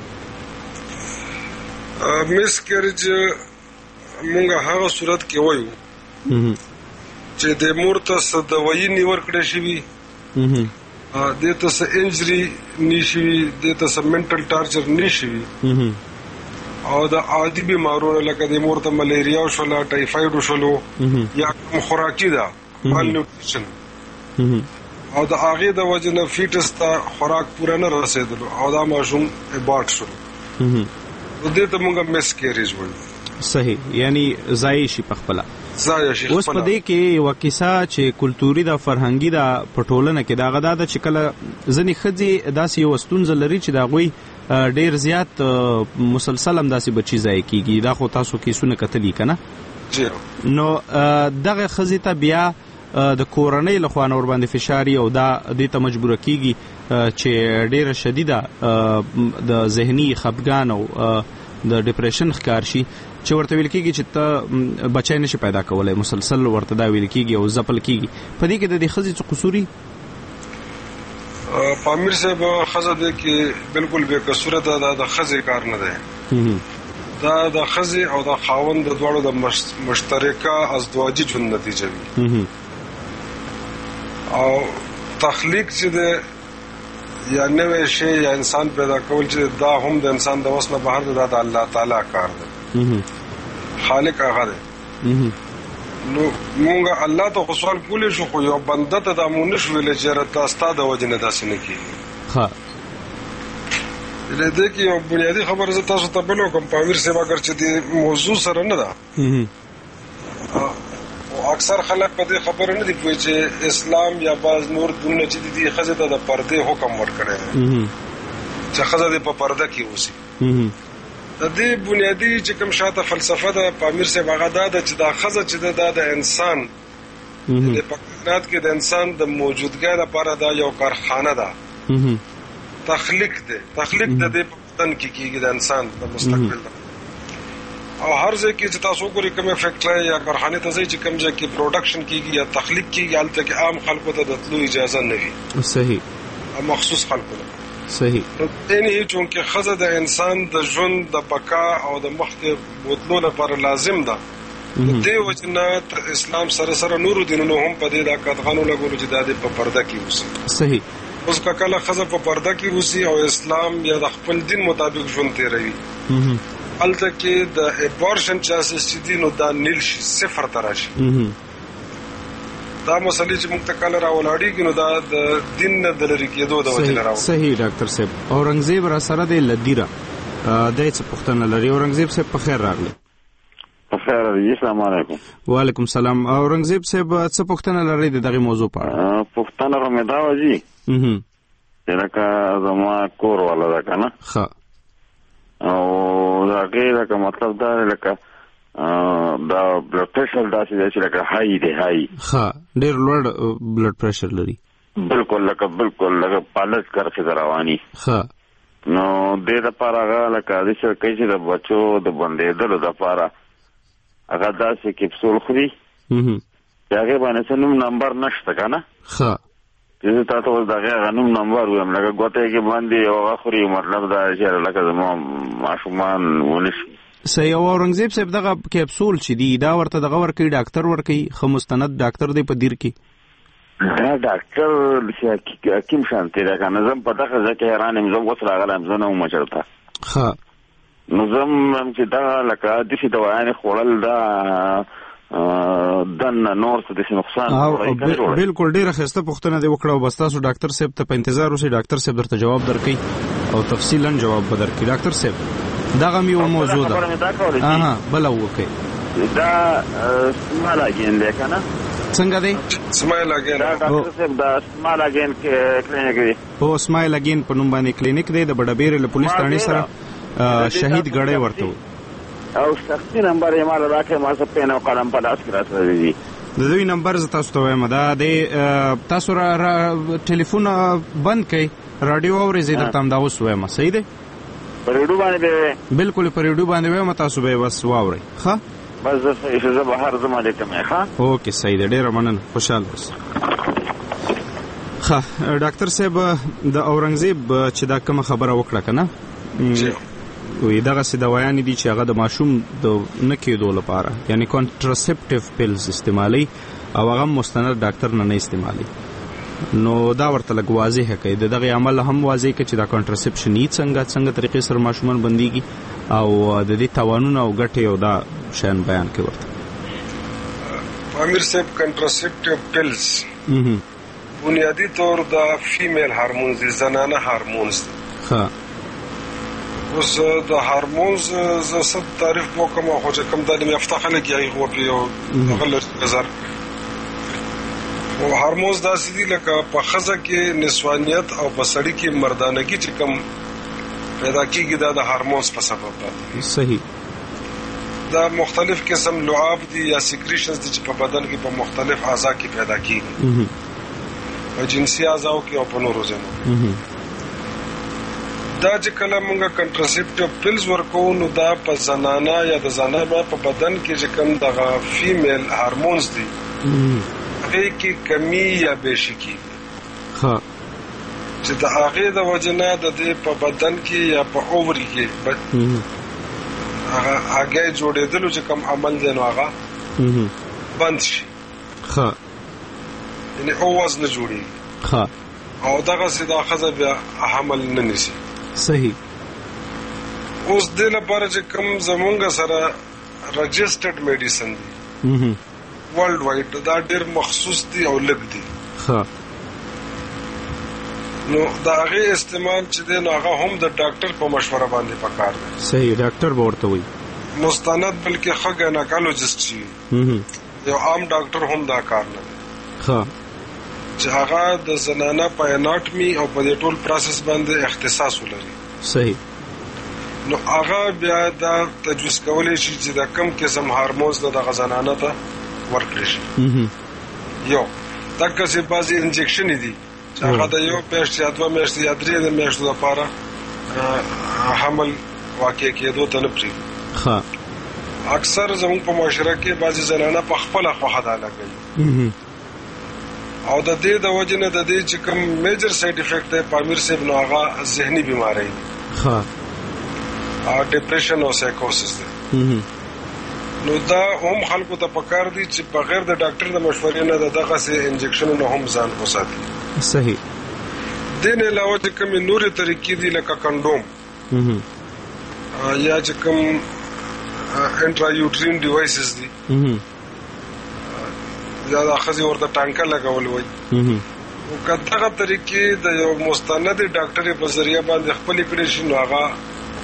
مس کیریج مونږه هغه صورت کې وایو چې د مور ته دوايي نیور کړی شي د ته څه انجری نشي د ته څه منټل ټارچر نشي او د عادي بیمارونو لکه د مور ته ملیریا شول ټایفاید شول یا خوراکي ده مال نیوټریشن او د هغه د وجه نه فیټس ته خوراک پوره نه رسیدلو او دا ماشوم ابارټ شو نو دې ته موږ مس کیریج وایو. صحیح، یعنی ځای شي په خپل ځای شي. اوس په دې کې یو کیسه چې کلتوري د فرهنګي د پټولنه کې دا غدا د چې کله ځنې ښځې داسې یو ستونزه لري چې دا غوي ډیر زیات مسلسل هم داسې بچی ځای کیږي. دا خو تاسو کیسونه کتلی کنه؟ نو دغه ښځې ته بیا د کورنۍ لخوا نور باندې فشاري او دا دې ته مجبور کیږي چې ډیره شدیده د ذهني خفګان او د ډیپریشن ښکار شي چې ورته ویل کېږي چې ته بچی نشي پیدا کولی، مسلسل ورته دا ویل کېږي او ځپل کېږي. په دې کې د دې ښځې څه قصوري؟ پامیر صاحب ښځه دی کې بالکل بې قصوره ده، دا د ښځې کار نه دی. دا د ښځې او د خاوند د دواړو د مشترکه ازدواجي ژوند نتیجه وي. او تخلیق چې د یا نوې شی یا انسان پیدا کول چې دا هم د انسان د وس نه بهر دی، دا د الله تعالی کار دی. خالق هغه دی. نو مونږه الله ته خو سوال کولی شو، خو یو بنده ته دا مونږ نشو ویلی چې رته ستا د وجې نه داسې نه کېږي. ښه دې کې یو بنیادي خبره زه تاسو ته بل وکړم په امیر صاحب، اگر چې دې موضوع سره نه ده، او اکثر خلک په دې خبره نه دي پوهې چې اسلام یا بعض نور دینونه چې دي ښځې ته د پردې حکم ورکړی دی چې ښځه دې په پرده کې اوسي. د دې بنیادي چې کوم شاته فلسفه ده په امیر صاحب هغه دا ده چې دا ښځه چې ده دا د انسان د په کائنات کې د انسان د موجودګۍ لپاره دا یو کارخانه ده. تخلیق دی، تخلیق د دې په بدن کې کېږي د انسان د مستقبل ده. او هر ځای کې چې تاسو وګورئ کومه فیکټرۍ یا کارخانې ته ځئ چې کوم ځای کې پروډکشن کېږي یا تخلیق کېږي، هلته کې عام خلکو ته د تلو اجازه نه وي. صحیح. مخصوص خلکو ته. صحیح. یعنې چونکې ښځه د انسان د ژوند د بقا او د مخکې بوتلو لپاره لازم ده، د دې وجې نه اسلام سره سره نورو دینونو هم په دې دا قدغنو لګولو چې دا دې په پرده کې اوسي. صحیح. اوس که کله ښځه په پرده کې اوسي او اسلام یا د خپل دین مطابق ژوند تېروي، هلته کې د ابورشن چانسز چې دي نو دا نیل شي، صفر ته راشي. دا مسلې چې موږ ته کله راولاړېږي نو دا د دین نه د لرې کېدو د وجې نه راولاړېږي. صحیح ډاکټر صاحب. اورنګزیب را سره دی له دیره، دی څه پوښتنه لري؟ اورنګزیب صاحب په خیر راغلی. په خیر راغلی. السلام علیکم. وعلیکم السلام. اورنګزیب صاحب څه پوښتنه لري د دغې موضوع په اړه؟ پوښتنه خو مې دا وه جي چې لکه زما کور والا ده که نه، ښه، او د هغې لکه مطلب دا دی لکه دا بلډ پریشر داسې دی چې لکه هاي دی، هاي، ښه، ډېر لوړ بلډ پریشر لري. بالکل لکه بالکل لکه پالس کرښې ته رواني. ښه. نو دې دپاره هغه لکه داسې کوي چې د بچو د بندېدلو دپاره هغه داسې کپسول خوري چې هغې باندې څه نوم نمبر نشته که نه. ښه. چې زه تا ته اوس د هغې هغه نوم نمبر ویم لکه ګوته یې کې باندې هغه خوري، مطلب دا چې لکه زما ماشومان ونه شي. صحیح. او اورنګزیب صاحب دغه کپسول چې دي دا ورته دغه ورکوي ډاکټر ورکوي، ښه مستند ډاکټر دی په دیر کې؟ دا ډاکټر چې حکیم شانتې دی که نه، زه په دغه ځای کې حیران یم، زه اوس راغلی یم، زه نه وم چېرته. ښه. نو زه هم چې دغه لکه داسې دوایانې خوړل دا دنه نور څه داسې نقصان. بالکل ډېره ښایسته پوښتنه دې وکړه او بس تاسو ډاکټر صاحب ته په انتظار اوسئ، ډاکټر صاحب درته جواب درکوي او تفصیلا جواب به درکړي. ډاکټر صاحب دغه هم یوه موضوع ده. اها بله وکړئ. دا سمال اګین دی که نه؟ څنګه دی؟ سمایل اګین. ډاکټر صاحب دا سمال اګین کلینیک دی. هو سمایل اګین په نوم باندې کلینیک دی، د بډبیرې له پولیس تاڼې سره شهید ګړی ورته و. او شخصي نمبر یې ماله راکړی، ما څه پین او قلم په لاس کې راسره دي. د دوی نمبر زه تاسو ته وایم، دا دی تاسو را ټلیفون بند کړئ، راډیو اورئ، زه درته همدا اوس وایم. صحیح دی؟ په ریډیو باندې به بالکل په ریډیو باندې وایم، تاسو به یې بس واورئ. ښه بس زه زه بهر ځم علیکم. ښه اوکې صحیح دی، ډېره مننه، خوشحاله اوسئ. ښه ډاکټر صاحب د اورنګزیب چې دا کومه خبره وکړه که نه، وی دغسې دوايانې دي چې هغه د ماشوم د نه کېدو لپاره یعنی کانټراسپټیو پیلز استعمالوي او هغه مستند ډاکټر نه نه استعمالوي. نو دا ورته لږ واضحه کوي، د دغې عمل هم واضح کوي چې دا کانټراسپشن یې څنګه څنګه طریقې سره ماشومان بندېږي او د دې تاوانونه او ګټې او دا شیان بیان کوي ورته. امیر صاحب کانټراسپټیو پیلز بنیادی طور د فیمیل هارمونز دي، زنانه هارمونز دي. ښه اوس د هارمونز زه څه تعریف وکړم، خو چې کوم تعلیم یافته خلک یې هغوی پرې یو هغه لري نظر. او هارمونز داسې دي لکه په ښځه کې نسوانیت او په سړي کې مردانګي چې کوم پیدا کېږي دا د هارمونز په سبب ده. صحیح. دا مختلف قسم لعاب دي یا سیکریشنز دي چې په بدن کې په مختلف اعضاء کې پیدا کېږي، په جنسي اعضاءو کې او په نورو ځایونو. دا چې کله مونږه کنټراسپټیو پیلز ورکوو نو دا په زنانه یا د زنانه په بدن کې چې کوم دغه فیمیل هارمونز دي هغې کې کمی یا بیشي کېږي. ښه چې د هغې د وجې نه د دې په بدن کې یا په اووري کې هغه هغه جوړېدل چې کوم عمل دی نو هغه بند شي. ښه یعنی اواز نه جوړي. ښه او دغه سیده خزه بیا حمل نه نشي. صحیح. اوس د لپاره چې کوم زمونږ سره رجسټرډ میډیسن دي ورلد وایډ دا ډېر مخصوص دي او لږ دي. ښه نو دا هغه استعمال چې دی نو هغه هم د ډاکټر په مشوره باندې پکار دی. صحیح. ډاکټر به ورته وایي مستند بلکې ښه ګایناکالوجست شي. یو عام ډاکټر هم دا کار نه دی. ښه چې هغه د زنانه په اناټمي او په دې ټول پروسس باندې اختصاص ولري. صحیح. نو هغه بیا دا تجویز کولی شي چې د کم قسم هارمونز د زنانه ته ورکړي شي. یو دغه څه بعضي انجکشن دي چې هغه د یو پیشت یا دوه میاشتې یا درې د میاشتو لپاره حمل واقع کېدو ته نه پرېږدي. ښه اکثر زموږ په معاشره کې بعضي زنانه په خپله خوښه دا لګوي او د دې د وجې نه د دې چې کوم میجر سایډ افیکټ دی په امیر صاحب نو هغه ذهني بیماری دی. ښه او ډیپریشن او سایکوسس دی. نو دا هم خلکو ته پکار دي چې بغیر د ډاکټر د مشورې نه دغه سه انجکشنونه هم ځان وساتي. صحیح. دین علاوه چې کوم نورې طریقې دي لکه کنډوم یا چې کوم انټرایوټرین ډیوایسز دي یا د خزي ورته ټانکه لګول وي. او کداغه طریقې د یو مستند ډاکټر په ذریعہ باندې خپل کړي شي نو هغه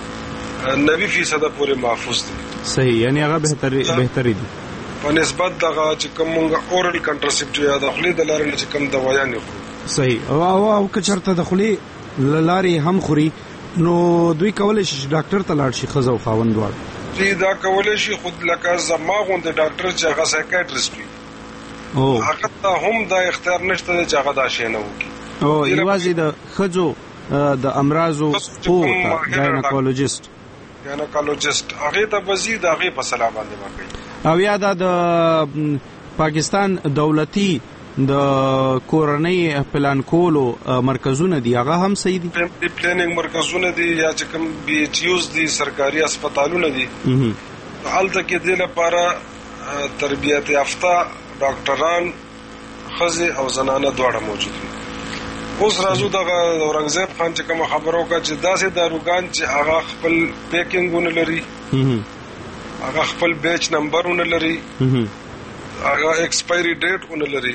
نوي فیصد پورې محفوظ دي. صحیح. یعنی هغه بهتري بهتري دي په نسبت دغه چې کومه اورال کنټرسپټیو یا د خولې د لارې چې کوم دوايانې خوري. صحیح. او او که چرته د خولې لارې هم خوري نو دوی کولای شي ډاکټر ته لاړ شي خزه او خاوند دواړه. دوی دا کولای شي خود لکه زما غونډه ډاکټر چې هغه سایکیاټریست وي او هغه ته هم دا اختیار نشته چې هغه دا شی نه وکړي. او یوازې د خزو د امراضو او ګایناکولوژیست ګایناکولوژیست هغه ته بزید هغه په سلام باندې وکړي. او یا د پاکستان دولتي د کورنۍ پلان کولو مرکزونه دي هغه هم صحیح دي. د پلانینګ مرکزونه دي یا چې کوم بي ایچ یوز دي سرکاري هسپتالونه دي. هلته کې د لپاره تربیت یافته ډاکټران خزي او زنانه دواړه موجود دي. اوس راځو د اورنګزیب خان چې کوم خبرو کا چې داسې داروګان چې هغه خپل پیکینګونه لري هغه خپل بیچ نمبرونه لري هغه ایکسپایری ډیټونه لري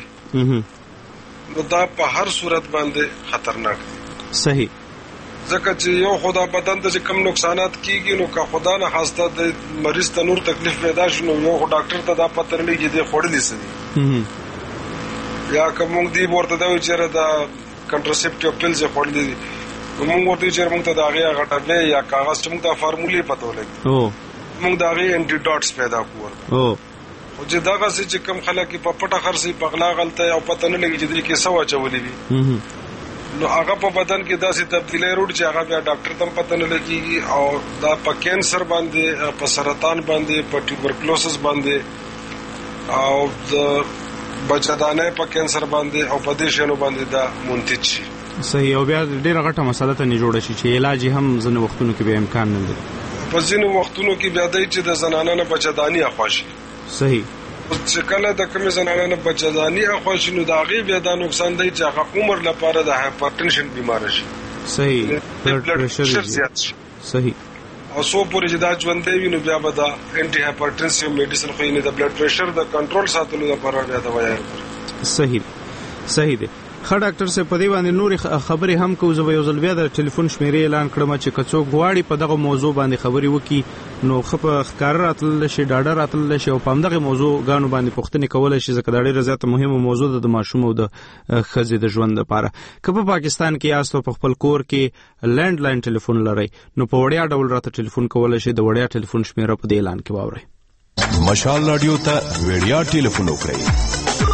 نو دا په هر صورت باندې خطرناک دي. صحیح. ځکه چې یو خدا بدن ته کم نقصانات کیږي نو که خدا نه خواسته د مریض ته نور تکلیف پیدا شي نو یو ډاکټر ته دا پته نه لګي دی خوړلې سي یا کوم دی ورته دا چې دا کنټرسپټیو پیلز خوړلې دي موږ ورته چې موږ ته دا غي غټه یا کاغذ چې موږ ته فارمولې پته ولګي او موږ دا غي انټي ډاټس پیدا کوو او او چې دا غسه چې کم خلک په پټه خرسي پغلا غلطه او پته نه لګي چې دې کې سوا چولې وي نو هغه په بدن کې داسې تبدیلی روډ چې هغه بیا ډاکټر ته پته نه لګيږي او دا په کینسر باندې په سرطان باندې په ټیوبرکلوسس باندې او د بچدانه په کینسر باندې او په دې شنو باندې دا منتج شي. صحیح. او بیا ډیره غټه مسله ته نه جوړه شي چې علاج هم ځنه وختونو کې به امکان نه لري. په ځینو وختونو کې بیا دای چې د زنانه نه بچداني اخواشي. صحیح. چې کله د کوم زنانه نه بچداني اخواشي نو دا غي بیا دا نقصان دی چې هغه عمر لپاره د هایپرټنشن بیمار شي. صحیح. بلډ پريشر زیات شي. صحیح. او سو پورې چې دا ژوند دی نو بیا به دا انټي هایپرټنسیو میډیسن خو یې د بلډ پريشر د کنټرول ساتلو لپاره بیا دوايي ورکړي. صحیح. صحیح دی. خا ډاکټر صاحب په دې باندې نور خبرې هم کوو. زه به یو ځل بیا د ټلیفون شمیرې اعلان کړم چې کڅوک غواړي په دغه موضوع باندې خبرې وکړي نو خپه ښکار راتل شي ډاډه راتل شي او په همدغه موضوع غانو باندې پوښتنه کول شي ځکه دا ډېره زیاته مهمه موضوع ده د ماشوم او د خزې د ژوند لپاره. که په پاکستان کې یاستو په خپل کور کې لینډ لاین ټلیفون لري نو په وړیا ډول راته ټلیفون کول شي. د وړیا ټلیفون شمیره په دې اعلان کې واورئ. مشال رادیو ته وړیا ټلیفون وکړئ.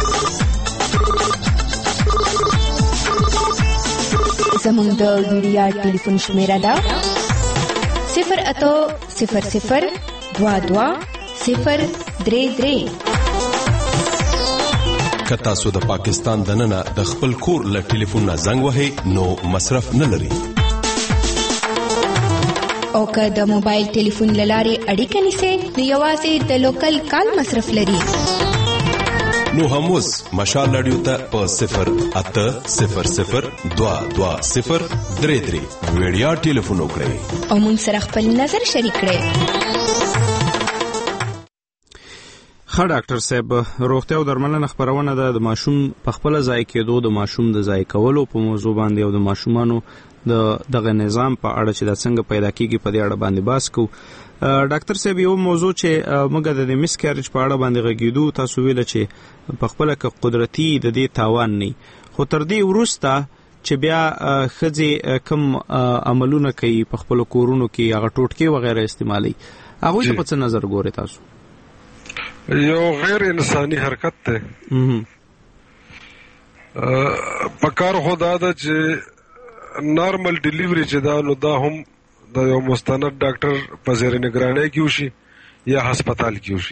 زمونږ د ویډیا ټلیفون شمیره ده صفر اتو صفر صفر دوا دوا صفر درې درې. که تاسو د پاکستان دننه د خپل کور له ټلیفون نه زنګ وهئ نو مصرف نه لري. او که د موبایل ټلیفون لارې اړیکه نیسئ نو یوازې د لوکل کال مصرف لري. نو هم اوس مشال رادیو ته په صفر اته صفر صفر دوه دوه صفر درې درې ویډیا ټلیفون وکړئ او موږ سره خپل نظر شریک کړئ. ښه ډاکټر صاحب، روغتیا او درملنه خپرونه ده د ماشوم په خپل ځای کېدو د ماشوم د ځای کولو په موضوع باندې او د ماشومانو د دغه نظام په اړه چې دا څنګه پیدا کیږي په دې اړه باندې بحث کوو. ډاکټر صاحب، یو موضوع چې موږ د میس کیریج په اړه باندې غږیدو، تاسو ویل چې په خپل کې قدرتي د دې تاوان نه، خو تر دې وروسته چې بیا ښځې کم عملونه کوي په خپل کورونو کې هغه ټوټکې وغیره استعمالي، هغوی ته په څه نظر ګورئ تاسو؟ یو غیر انساني حرکت ده. پکار خدا ده چې نارمل ډیلیوری چې دا نو دا هم د یو مستند ډاکټر په زیر نگرانی کې وشي یا هسپتال کې وشي.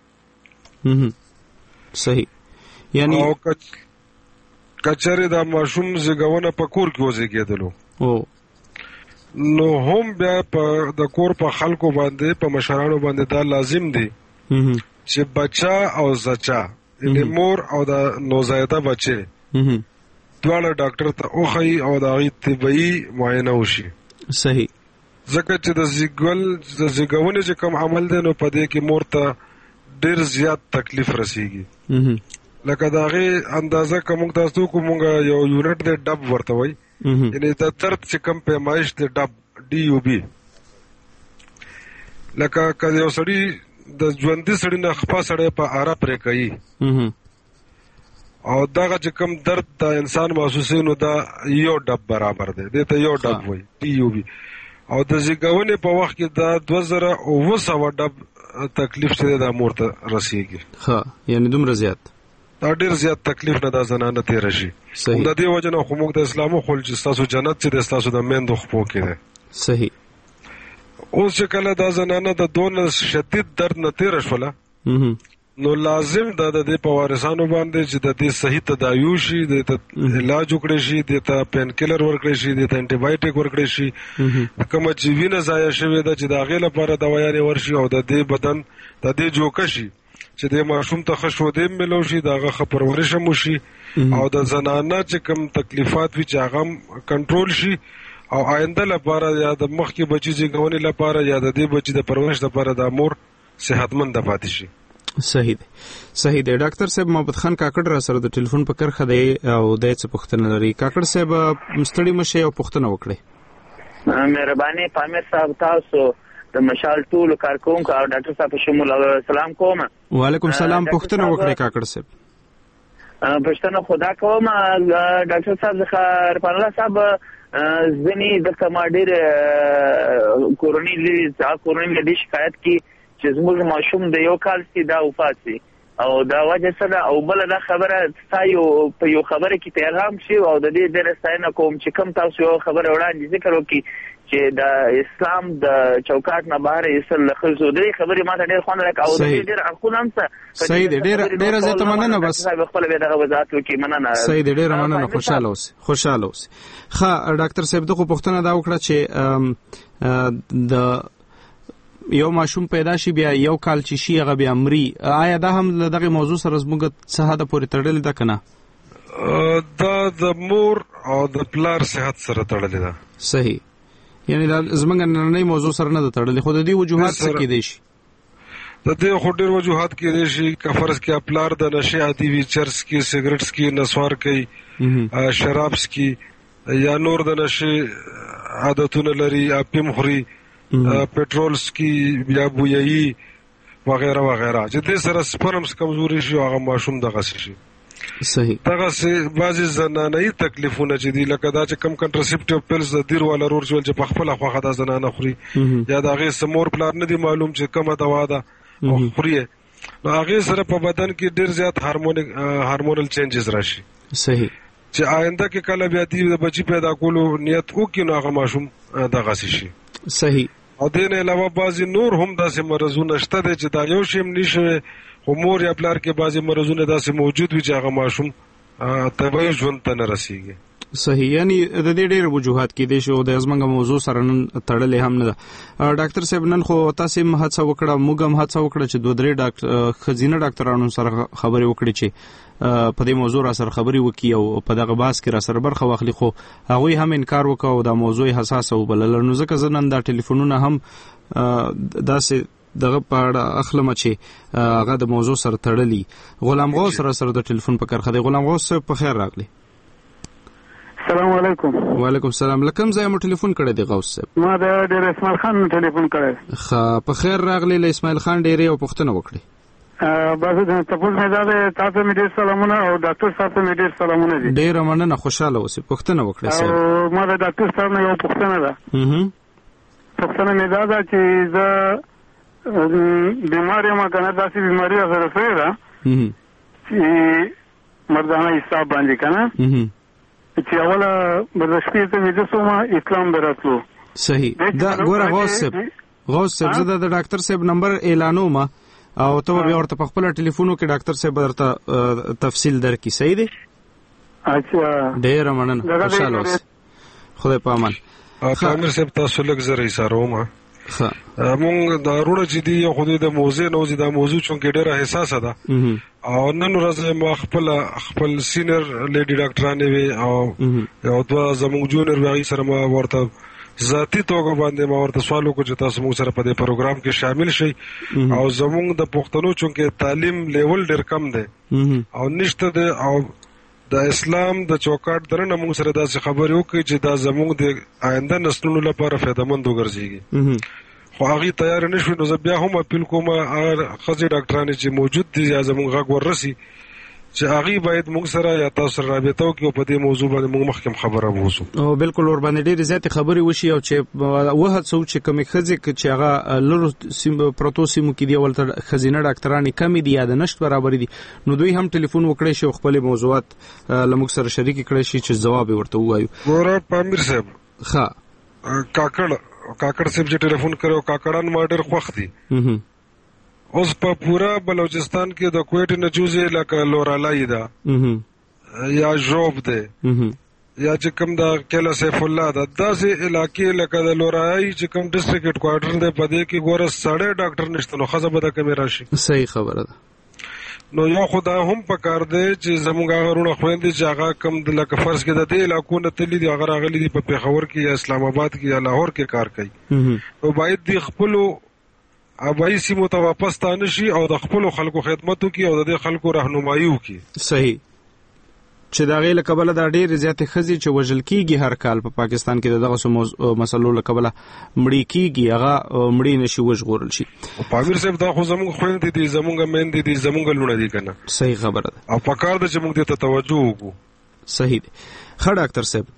صحیح. یعنی او کچره دا ماشوم زګونه په کور کې وزګېدلو او نو هم بیا په د کور په خلکو باندې په مشرانو باندې دا لازم دی چې بچا او زچا یعنی مور او د نوزایده بچي دواړه ډاکټر ته اوخی او د هغې طبي معاینه وشي. صحیح. ځکه چې د زیږول د زیږونې چې کوم عمل دی نو په دې کې مور ته ډېر زیات تکلیف رسیږي. لکه د هغې اندازه که موږ تاسو کو موږ یو یونټ دی ډب ورته وایي، یعنې د درد چې کوم پیمایش دی ډب ډي یو بي. لکه که یو سړي د ژوندي سړي نه خپه سړی په اره پرې کوي او دغه چې کوم درد د انسان محسوسوي نو دا یو ډب برابر دی، دې ته یو ډب وایي ټي یو بي. او د زیږونې په وخت کې دا دوه زره اوه سوه ډب تکلیف چې دی دا مور ته رسیږي. ها، یعنې دومره زیات دا ډېر زیات تکلیف نه دا زنانه تېره شي. د دې وجه نه خو موږ د اسلام وښول چې ستاسو جنت چې دی ستاسو د میندو خپو کې دی. صحیح. اوس چې کله دا زنانه د دونه شدید درد نه تېره شوله نو لازم دا د دې په وارثانو باندې چې د دې صحیح تداوی شي، د ته علاج وکړي شي، د ته پین کیلر ورکړي شي، د ته انټي بایوټیک ورکړي شي، کومه چې وینه ضایع شوې ده چې د هغې لپاره دوايانې ورشي او د دې بدن د دې جوکه شي چې د ماشوم ته ښه شودې ملو شي، د هغه ښه پرورش هم وشي او د زنانه چې کوم تکلیفات وي چې هغه کنټرول شي او آینده لپاره یا د مخکې بچي زیږونې لپاره یا د دې بچي د پرورش لپاره د مور صحتمند پاتې شي. صحیح دی. صحیح دی. ډاکټر صاحب، محمد خان کاکړ را سره د ټلیفون په کرښه دی او دای څه پوښتنه لري. کاکړ صاحب، مستړي مشئ او پوښتنه وکړئ. مهرباني پامیر صاحب، تاسو د مشال ټولو کارکوونکو او ډاکټر صاحب په شمول سلام کوم. وعلیکم سلام. پوښتنه وکړئ کاکړ صاحب. پوښتنه خدا کوم ډاکټر صاحب رفان الله صاحب، ځینې دلته ما ډېر کورنۍ لري کورنۍ لري شکایت کی چې زموږ ماشوم د یو کال سي دا وفات سي او دا وجه څه ده، او بله دا خبره ستا یو په یو خبره کې پیغام شي او د دې ډېره ستاینه کوم چې کوم تاسو یو خبره وړاندې ذکر وکړي چې د اسلام د چوکاټ نه بهر ایستل له ښځو، دې خبرې ما ته ډېر خوند راکړ او د دې ډېر اړخونه هم څه. صحیح دی. ډېره ډېره زیاته مننه. بس خپله بیا دغه وضاحت وکړي. مننه. صحیح دی. ډېره مننه. خوشحاله اوسئ. خوشحاله اوسئ. ښه ډاکټر صاحب، دغه پوښتنه دا وکړه چې د یو ماشوم پیدا شي بیا یو کال چې شي هغه بیا مري، آیا دا هم دغه موضوع سره زموږ څه حد پورې تړلې ده که نه؟ دا د مور او د پلار صحت سره تړلې ده. صحیح. یعنی دا زموږ نننۍ موضوع سره نه ده تړلې، خو د دې وجوهات څه کېدای شي؟ د دې خو ډېر وجوهات کېدای شي. که فرض کړه پلار د نشې عادي وي، چرس کې، سګرټس کې، نسوار کوي، شرابس کې، یا نور د نشې عادتونه لري، اپیم خوري، پټرولس کی یا بویایي وغیرہ وغیرہ، چې دې سره سپرمز کمزوري شي او هغه ماشوم دغه شي. صحیح. دغه سه بعضی زنانه تکلیفونه چې دي لکه دا چې کم کنټرسپټیو پیلز د دیر والا رور چې په خپل خواخه د زنانه خوري یا د هغې سمور پلان نه دی معلوم چې کومه دوا ده او خوري، نو هغې سره په بدن کې ډیر زیات هارمونیک هارمونل چینجز راشي. صحیح. چې آینده کې کله بیا دی د بچی پیدا کولو نیت وکړي نو هغه ماشوم دغه شي. صحیح. او دین علاوه بعضی نور هم داسې مرزونه شته دي چې دا یو شی نشي، خو مور یا پلار کې بعضی مرزونه داسې موجود وي چې هغه ماشوم طبیعي ژوند ته نه رسیږي. صحیح، یعنی د دې ډېر وجوهات کې دي شو د ازمنګ موضوع سره نن تړلې هم نه ده. ډاکټر صاحب نن خو تاسو هم هڅه وکړه، موږ هم هڅه وکړه چې دوه درې ډاکټر خزینه ډاکټرانو سره خبرې وکړي چې په دې موضوع را سره خبرې وکړي او په دغه باس کې را سره برخه واخلي، خو هغوی هم انکار وکړ او دا موضوع حساسه وبلل. نو ځکه زه نن دا ټلیفونونه هم داسې دغه په اړه اخلم چې هغه د موضوع سره تړلي. غلام غوث سره سره د ټلیفون په کرخه دی. غلام غوث په خیر راغلی. السلام علیکم. وعلیکم السلام. لکم ځای مو ټلیفون کړی دی غوث صاحب؟ ما د ډیر اسماعیل خان ټلیفون کړی. ښه، په خیر راغلی. له اسماعیل خان ډیرې او پوښتنه وکړي. بس تاسو مې دا تاسو مې ډیر سلامونه او ډاکټر صاحب ته مې ډیر سلامونه دي. ډیر مننه، خوشاله اوسئ. پوښتنه وکړئ صاحب. او ما د ډاکټر صاحب نه یو پوښتنه ده. هه پوښتنه مې دا ده چې زه بیمار یم، کنه داسې بیماری سره سره ده چې مردانه حساب باندې کنه چې اوله د شپې ته مې د سوما اسلام براتلو. صحیح. دا ګوره غوث صاحب، غوث صاحب زه د ډاکټر صاحب نمبر اعلانوم او ته بیا ورته په خپل ټلیفونو کې ډاکټر صاحب درته تفصیل درکې. صحیح دی؟ اچھا، ډیر مننه، خوشاله اوسئ. خدای په امان. امیر صاحب تاسو لږ زره ایثاروم. ها مونږ دا روړه چې دی یو خدای د موضوع نو چې دا موضوع چونکې ډیره حساسه ده او نن ورځ ما خپل خپل سینیئر لیډي ډاکټرانه وي او یو دوه زموږ جونیئر وایي سره ما ورته ذاتی توګه باندې ما ورته سوال وکړ چې تاسو موږ سره په دې پروګرام کې شامل شئ او زموږ د پښتنو چونکې تعلیم لیول ډیر کم دی او نشته دی او د اسلام د چوکاټ درنه موږ سره داسې خبرې وکړي چې دا زموږ د آینده نسلونو لپاره فایدهمند وګرځيږي. خو هغه تیار نشو. نو زه بیا هم اپیل کوم هغه خزي ډاکټرانو چې موجود دي یا زموږ غږ ورسي چې هغه باید موږ سره یا تاسو سره رابطه وکړو په دې موضوع باندې موږ مخکې خبره ووسو. او بالکل ور باندې ډېر زیات خبرې وشي او چې وه څو چې کومې خزي چې هغه لور سیم پروتو سیمو کې دی ولته خزینه ډاکټرانو کمی دي یا د نشټ برابر دي، نو دوی هم ټلیفون وکړي شي خپل موضوعات لموږ سره شریک کړي شي چې جواب ورته وایو. ګوره پامیر صاحب، ها کاکړ کاکړ صاحب چې ټلیفون کړو کاکړان ما ډېر خوښ دي. اوس په پورا بلوچستان کې د کوټ نه جوزه لکه لورالای ده یا جوب ده یا چې کوم دا کله سیف الله ده داسې علاقې لکه د لورالای چې کوم ډیسټریکټ هډ کوارټر ده په دې کې ګوره ساړه ډاکټر نشته، نو خزه به د کمی راشي. صحیح خبره ده. نو یو خدا هم پکار دی چې زموږ غرونه خويندې چې هغه کم د لکه فرض کې د دې علاقو نه تللی دي، هغه راغلي دي په پیښور کې یا اسلام آباد کې یا لاهور کې کار کوي، نو باید دی خپل ابای سیمو ته واپس تانه شي او د خپل خلکو خدمت وکړي او د خلکو راهنمایي وکړي. صحیح. چې دا غیله قبل دا ډېر زیات خزي چې وژل کیږي هر کال په پاکستان کې دغه مسلو له قبل مړی کیږي، هغه مړی نشي وژغورل شي. او پامیر صاحب دا خو زموږ خويندې دي، زموږ مېندې دي، زموږ لونه دي کنه. صحیح خبره ده. او پکار ده چې موږ دې ته توجه وکړو. صحیح دی. ښه ډاکټر صاحب،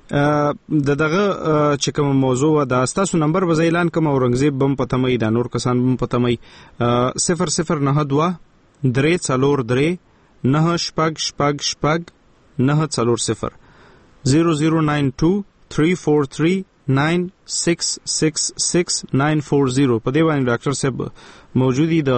د دغه چې کوم موضوع دا تاسو نمبر به اعلان کوم اورنګزیب بم پتمای دا نور کسان بم پتمای صفر صفر نه دوه درې څلور درې نه شپږ شپږ شپږ نه څلور صفر زیرو زیرو ناین ټو تھری فور تھری ناین سکس سکس سکس ناین فور زیرو. په دې باندې ډاکټر صاحب موجودي د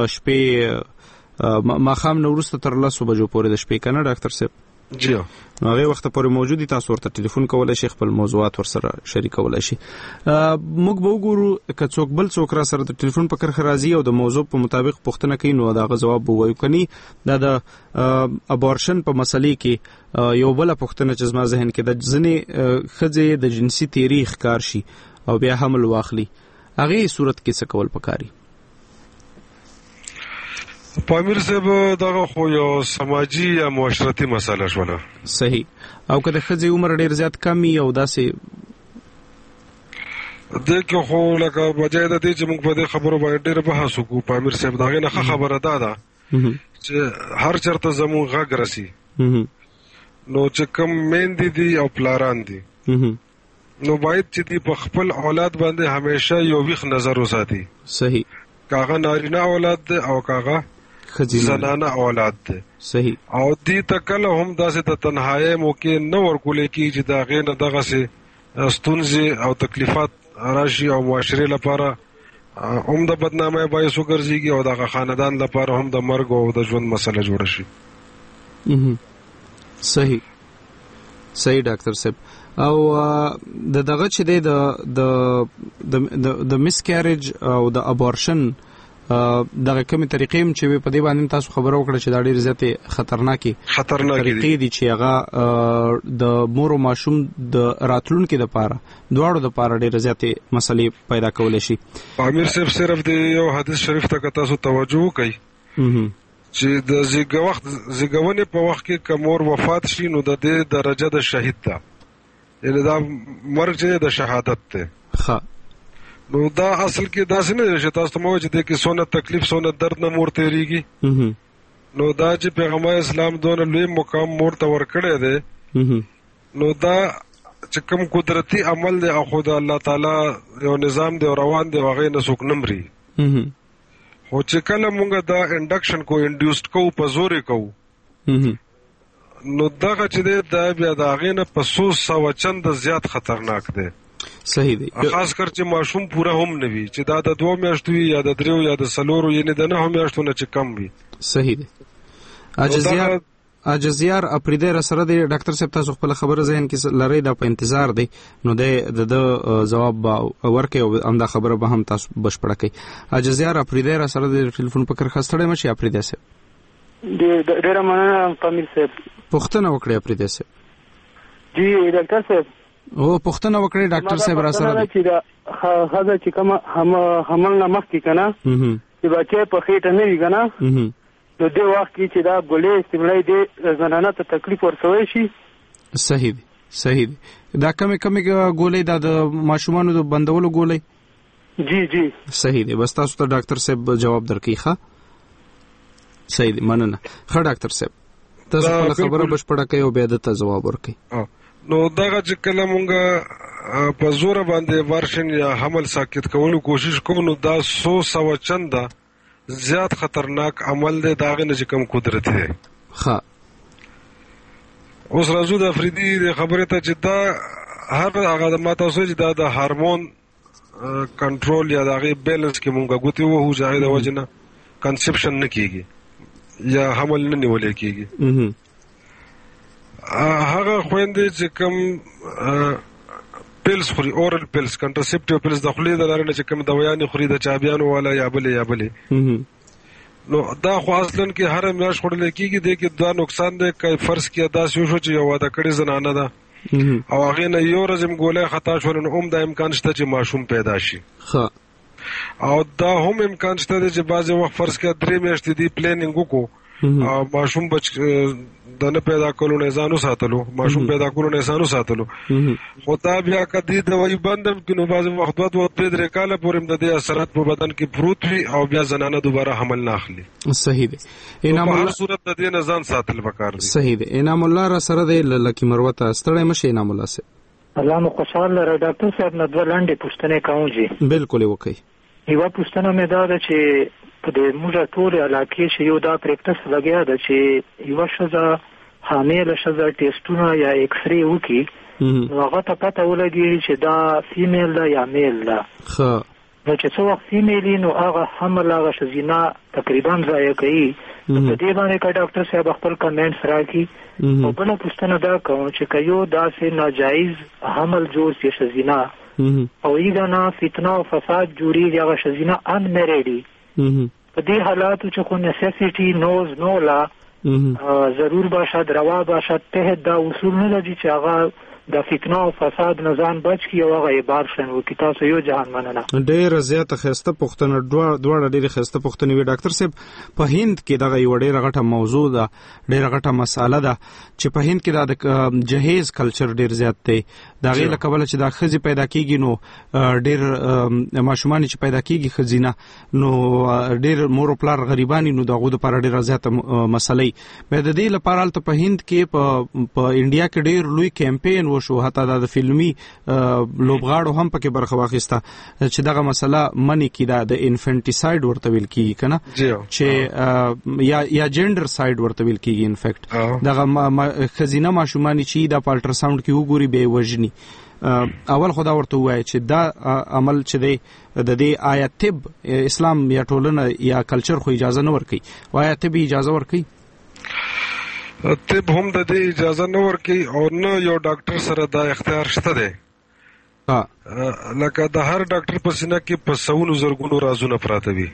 شپې ماخام نورسته تر لاسو بجو پورې د شپې کنه ډاکټر صاحب؟ جی نو هغه وخت پورې موجودي، تاسو ورته ټلیفون کولای شئ، خپل موضوعات ورسره شریکولای شئ. موږ به وګورو که څوک بل څوک را سره د ټلیفون په کرخه راځي او د موضوع په مطابق پوښتنه کوي نو دا غو جواب به وایو. کني دا د ابورشن په مسلې کې یو بل پوښتنه چې زما ذهن کې د ځنې خځې د جنسي تاریخ کار شي او بیا حمل واخلي، هغه صورت کې څه کول پکاري؟ پامیر صاحب دغه خو یو سماجی یا معاشرتي مسله شوله. صحیح. او که د ښځې عمر ډیر زیات کم وي او داسې دغه خو لکه بجای د دې چې موږ په دې خبرو باندې ډیر بحث وکړو پامیر صاحب، دغه نه خبره ده ده چې هر چرته زموږ غږ راسي نو چې کوم میندې دي او پلاران دي نو باید چې دی په خپل اولاد باندې همیشه یو ویخ نظر وساتي. صحیح. کاغه نارینه اولاد ده او کاغه زنانه اولاد ده. صحیح. او دې تکله هم داسې د تنهایی موقع نه ورکولې کی چې دا غینه دغه سه ستونزې او تکلیفات راشي او معاشري لپاره هم د بدنامۍ باعث وګرځيږي او دغه خاندان لپاره هم د مرګ او د ژوند مسله جوړ شي. صحیح صحیح ډاکټر صاحب. او د دغه چې د د د مس کیریج او د ابورشن دغه کومې طریقې چې په دې باندې تاسو خبرو وکړه چې دا ډېر زیاتې خطرناکي خطرناکي طریقې دي چې هغه د مور او ماشوم د راتلونکو لپاره دواړو لپاره ډېر زیاتې مسلې پیدا کولای شي. امیر صاحب صرف د یو حدیث شریف ته تاسو توجه وکړئ چې د زیږ وخت زیږونې په وخت کې کومور وفات شي نو د دې درجه د شهید ده، یعنی دا مرګ چې د شهادت ده. ښه نو دا اصل کې داسې نه دی چې تاسو ته مو چې د کې سونه تکلیف سونه درد نه مور تیریږي. نو دا چې پیغمبر اسلام دونه لوی مقام مور ته ورکړی دی نو دا چې کوم قدرتي عمل دی او خود الله تعالی یو نظام دی او روان دی هغه نه څوک نه مري. خو چې کله مونږ دا انډکشن کو انډیوسډ کو په زورې کو نو دغه چې دی دا بیا د هغې نه په څو سوه چنده زیات خطرناک دی. صحیح دی. خاص کر چې ماشوم پوره هم نه وي چې دا د دوه میاشتو وي یا د دریو یا د څلورو یعنی د نهو میاشتو نه چې کم وي. صحیح دی. اجزیار اجزیار اپریدر سره دی ډاکټر صاحب تاسو خپل خبره ذهن کې لري دا په انتظار دی نو د د جواب ورکړي او همدا خبره به هم تاسو بشپړه کړئ. اجزیار اپریدر سره د ټلیفون په کر خاصړې مشي اپریدر صاحب. د ډیر مننه پامیر صاحب. پښتنه وکړي اپریدر صاحب. جی ډاکټر صاحب او پښتنه وکړي ډاکټر صاحب را سره چې دا هغه چې کوم هم حمل نه مخکې کنه چې بچي په خېټه نه وي کنه نو د وخت کې چې دا ګولې استعمالي دي زنانه ته تکلیف ورسوي شي. صحیح دی صحیح دی. دا کمې کمې ګولې د ماشومانو د بندولو ګولې. جی جی صحیح دی. بس تاسو ته ډاکټر صاحب جواب درکړي. ښه صحیح دی مننه. ښه ډاکټر صاحب تاسو خپل خبره بشپړه کړئ او بیا د ته جواب ورکړئ. نو دغه چې کله مونږ په زور باندې ورشن یا حمل ساکت کولو کوشش کوو نو دا سو سوه چنده زیات خطرناک عمل دی داغه نه چې کوم قدرت دی. ښه اوس راځو د افریدي د خبرې ته چې دا هر هغه ما تاسو چې دا د هارمون کنټرول یا د هغې بیلنس کې مونږ ګوتې وهو چې هغې د وجې نه کنسپشن نه کېږي یا حمل نه نیولی کېږي. هغه خويندې چې کوم پیلز خوري اورل پیلز کنټرسپټیو پیلز د خولې د لارې نه چې کوم دوايانې خوري د چابیانو والا یا بلې یا بلې نو دا خو اصلا کې هر میاشت خوړل کېږي د کې دا نقصان دی که فرض کې دا شو چې یو واده کړي زنانه ده او هغې نه یو ورځ هم ګولۍ خطا شول نو هم دا امکان شته چې ماشوم پیدا شي. او دا هم امکان شته دی چې بعضې وخت فرض کې درې میاشتې دی پلانینګ وکړو او ماشوم بچ د نه پیدا کولو نه ځان وساتلو ماشوم پیدا کولو نه ځان وساتلو خو دا بیا کدی دوايي بندم کینو بعض وخت وخت په درې کاله پورې د دې اثرات په بدن کې پروت وي او بیا زنانه دوباره حمل نه اخلي. صحیح دی. انعام الله په صورت د دې نه ځان ساتل وکړ. صحیح دی. انعام الله را سره دی لکی مروته ستړی مشه انعام الله سه. الله مو خوشاله را ډاکټر صاحب نه دوه لاندې پوښتنه کوم جی. بالکل وکي. یو پوښتنه مې دا ده چې په دې موږ ټول علاقې چې یو دا پریکټس لګیا ده چې یو شزه حامل شزه ټیسټونه یا ایکس ری وکي نو هغه ته پته ولګي چې دا فیمیل ده یا میل ده. ښه نو چې څو وخت فیمیل نو هغه حمل هغه شزینه تقریبا ضایع کوي. په دې باندې کا ډاکټر صاحب خپل کمنټس راکړي. او بل پوښتنه دا کوم چې کيو داسې ناجایز حمل جوړ شي شزینه او ایدا نه فتنه او فساد جوړي هغه شزینه ان میریډي په دې حالاتو چې خو نسیسیټي نوز نو لا ضرور باشد روا باشد ته دا اصول نه لږی چې هغه د فتنه او فساد نه ځان بچ کی او هغه عبارت شن و کی تاسو یو جهان مننه. ډېر زیات خسته پښتنه دوه دوه ډېر خسته پښتنه وی ډاکټر صاحب په هند کې دغه یو ډېر غټه موضوع ده ډېر غټه مساله ده چې په هند کې د جهیز کلچر ډېر زیات دی. دا غي لکه چې دا خزي پیدا کیږي نو ډېر ماشومان چې پیدا کیږي خزینه نو ډېر مور او پلار غریبانی نو دغه د پر ډېر زیات مسلې به د دې لپاره الته په هند کې په په انډیا کې ډېر لوی کمپاین شو حتی د فلمي لوبغاړو هم پکې برخه واخیسته چې دغه مسله منی کی دا د انفنټیساید ورته ویل کی کنه چې یا یا جندر ساید ورته ویل کیږي انفیکټ دغه خزینه ماشومان چې د الټراساوند کې وګوري به وجني. اول خدا ورته وایي چې دا عمل چې دی د دې آیا طب اسلام یا ټولنه یا کلچر خو اجازه نه ورکي او آیا طب اجازه ورکي. طب هم د دې اجازه نه ورکوي او نه یو ډاکټر سره دا اختیار شته دی. لکه د هر ډاکټر په سینه کې په سوونو زرګونو رازونه پراته وي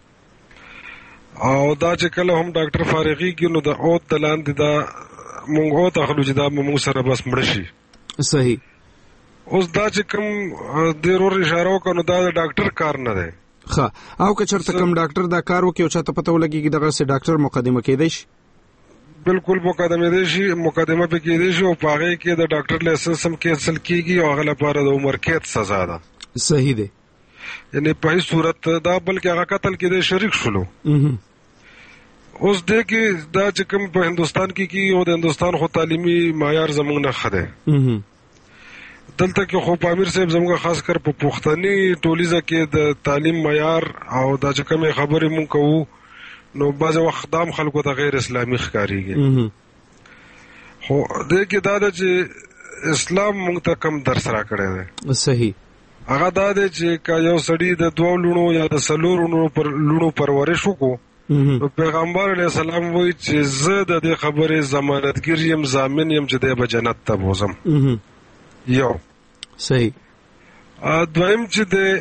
او دا چې کله هم ډاکټر فارغېږي نو د اوت د لاندې دا مونږ اوت اخلو چې دا مونږ سره بس مړه شي. صحیح. اوس دا چې کوم د رور اشاره وکړو نو دا د ډاکټر کار نه دی. ښه او که چېرته کوم ډاکټر دا کار وکړي او چاته پته ولګېږي دغسې ډاکټر مقدمه کېدی شي؟ بالکل مقدمه دی شي مقدمه پې کېدی شي او په هغې کې د ډاکټر لایسنس هم کینسل کېږي او هغه لپاره د عمر قید سزا ده. صحیح دی. یعنې په هېڅ صورت دا بلکې هغه قتل کېدی شریک شولو. اوس دې کې دا چې کوم په هندوستان کې کېږي او د هندوستان خو تعلیمي معیار زموږ نه ښه دی. دلته کې خو په امیر صاحب زموږ خاص کر په پښتني ټولیزه کې د تعلیم معیار او دا چې کومې خبرې مونږ کوو نو بعضې وخت دام خلکو ته غیر اسلامي ښکارېږي. خو دې کې دا ده چې اسلام مونږ ته کم درس را کړی دی. صحیح. هغه دا دی چې که یو سړي د دوو لوڼو یا د څلورو لوڼو پرورش وکړو نو پیغمبر علیه السلام وایي چې زه د دې خبرې ضمانتګیر یم ضامن یم چې دی به جنت ته بوځم. یو صحیح. دویم چې د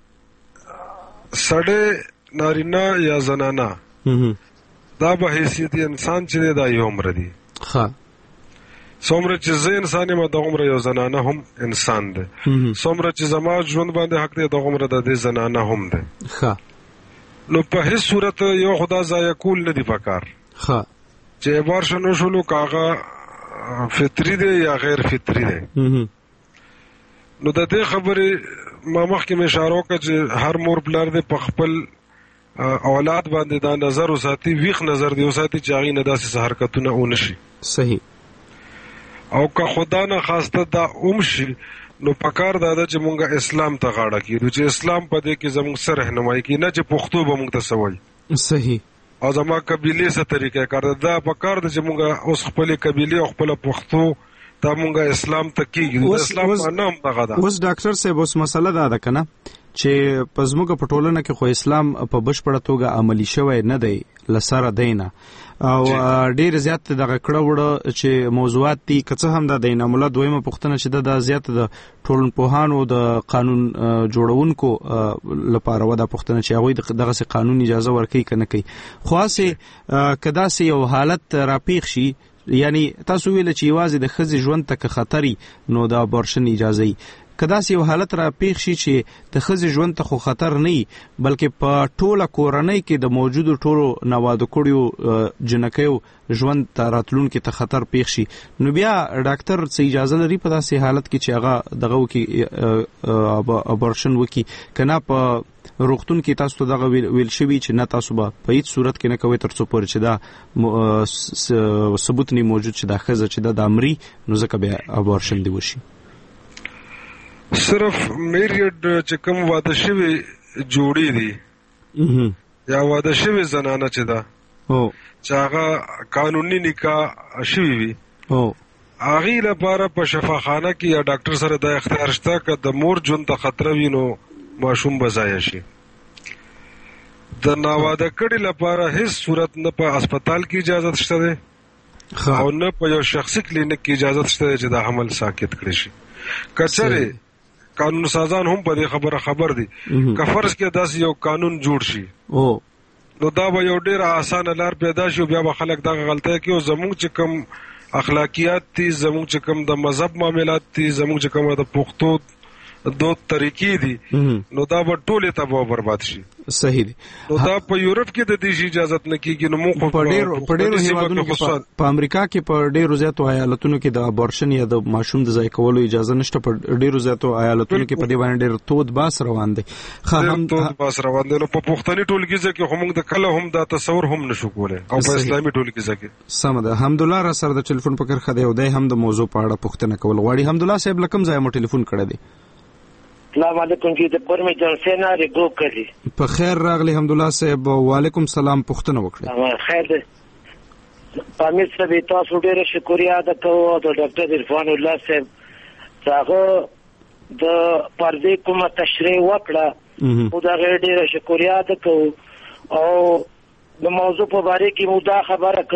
سړی نارینه یا زنانه دا به حیثیت انسان چې دی دا یو عمر دی. ښه. څومره چې زه انسان یم دغومره یو زنانه هم انسان دی. څومره چې زما ژوند باندې حق دی دغومره د دې زنانه هم دی. ښه. نو په هیڅ صورت یو خدا ضایع کول نه دی پکار. ښه. چې ابارشن وشولو که هغه فطري دی یا غیر فطري دی. نو د دې خبرې ما مخکې مې اشاره وکړه چې هر مور پلار دی په خپل اولاد باندې دا نظر وساتي ویښ نظر دی وساتي چې هغې نه داسې څه حرکتونه ونه شي. صحیح. او که خدا نه خواسته دا اوم شي نو پکار دا ده چې مونږ اسلام ته غاړه کېږدو چې اسلام په دې کې زموږ څه رهنمایي کوي نه چې پښتو به مونږ ته څه وایي. صحیح. او زما قبیلې څه طریقه کار ده دا پکار ده چې مونږ اوس خپلې قبیلې او خپله پښتو دا مونږ اسلام ته کېږدو. اسلام معنا هم دغه ده. اوس ډاکټر صاحب اوس مسله دا ده که نه چې په زموږ په ټولنه کې خو اسلام په بشپړه توګه عملي شوی نه دی له سره دی نه او ډېر زیات دغه کړه وړه چې موضوعات دي که څه هم دا د انعام الله دویمه پوښتنه چې ده دا زیات د ټولنپوهانو د قانون جوړونکو لپاره وه دا پوښتنه چې هغوی دغسې قانون اجازه ورکوي که نه کوي. خو هسې که داسې یو حالت راپېښ شي یعنی تاسو ویله چې یوازې د ښځې ژوند ته که خطر نو د ابورشن اجازه وي که داسې یو حالت را پیښ شي چې د ښځې ژوند ته خو خطر نه وي بلکې په ټوله کورنۍ کې د موجودو ټولو نواده کړیو جنکیو ژوند ته راتلونکي ته خطر پیښ شي نو بیا ډاکټر څه اجازه لري په داسې حالت کې چې هغه دغه وکړي ابورشن وکړي که نه په روغتون کې تاسو ته دغه ویل شوي چې نه تاسو به په هیڅ صورت کې نه کوئ تر څو پورې چې دا ثبوت نه موجود چې دا ښځه چې دا د مري نو ځکه بیا ابورشن دی وشي. صرف میریډ چې کوم واده شوي جوړې دي یا واده شوي زنانه چې ده چې هغه قانوني نکاح شوي وي هغې لپاره په شفاخانه کې یا ډاکټر سره دا اختیار شته که د مور ژوند ته خطره وي نو ماشوم به ضایع شي. د ناواده کړي لپاره هیڅ صورت نه په هسپتال کې اجازت شته دی او نه په یو شخصي کلینیک کې اجازت شته دی چې دا حمل ساکت کړی شي. که چېرې قانون سازان هم په دې خبره خبر دي که فرض کې داسې یو قانون جوړ شي نو دا به یو ډېره اسانه لار پیدا شي او بیا به خلک دغه غلطۍ کوي او زموږ چې کوم اخلاقیات دي زموږ چې کوم د مذهب معاملات دي زموږ چې کوم د پښتو دو طریقې دي نو دا به ټولې تباه برباد شي. صحیح دی. نو دا په یورپ کې د دې شي اجازت نه کیږي نو موږ په ډېرو په ډېرو هیوادونو کې په امریکا کې په ډېرو زیاتو ایالتونو کې د ابورشن یا د ماشوم د ضایع کولو اجازه نشته. په ډېرو زیاتو ایالتونو کې په دې باندې ډېر تود باس روان دی. هم تود باس روان دی نو په پښتني ټولګي کې هم د کله هم دا تصور هم نشو کولای او په اسلامي ټولګي کې سم ده. حمدالله را سره د ټلیفون په کرخه دی او دای هم د موضوع په اړه پوښتنه کول غواړي. حمدالله صاحب لکم ځای مو ټلیفون کړی دی؟ السلام علیکم جی د پرمه جلسه نه رګو کړی. په خیر راغلی حمدالله صاحب. وعلیکم سلام. پوښتنه وکړئ. خیر ده پامیر صاحب تاسو ډیره شکریا ادا کوو د ډاکټر عرفان الله صاحب هغه د پردې کومه تشریح وکړه او دا ډیره شکریا ادا کوو او د موضوع په اړه کې مو دا خبره کوو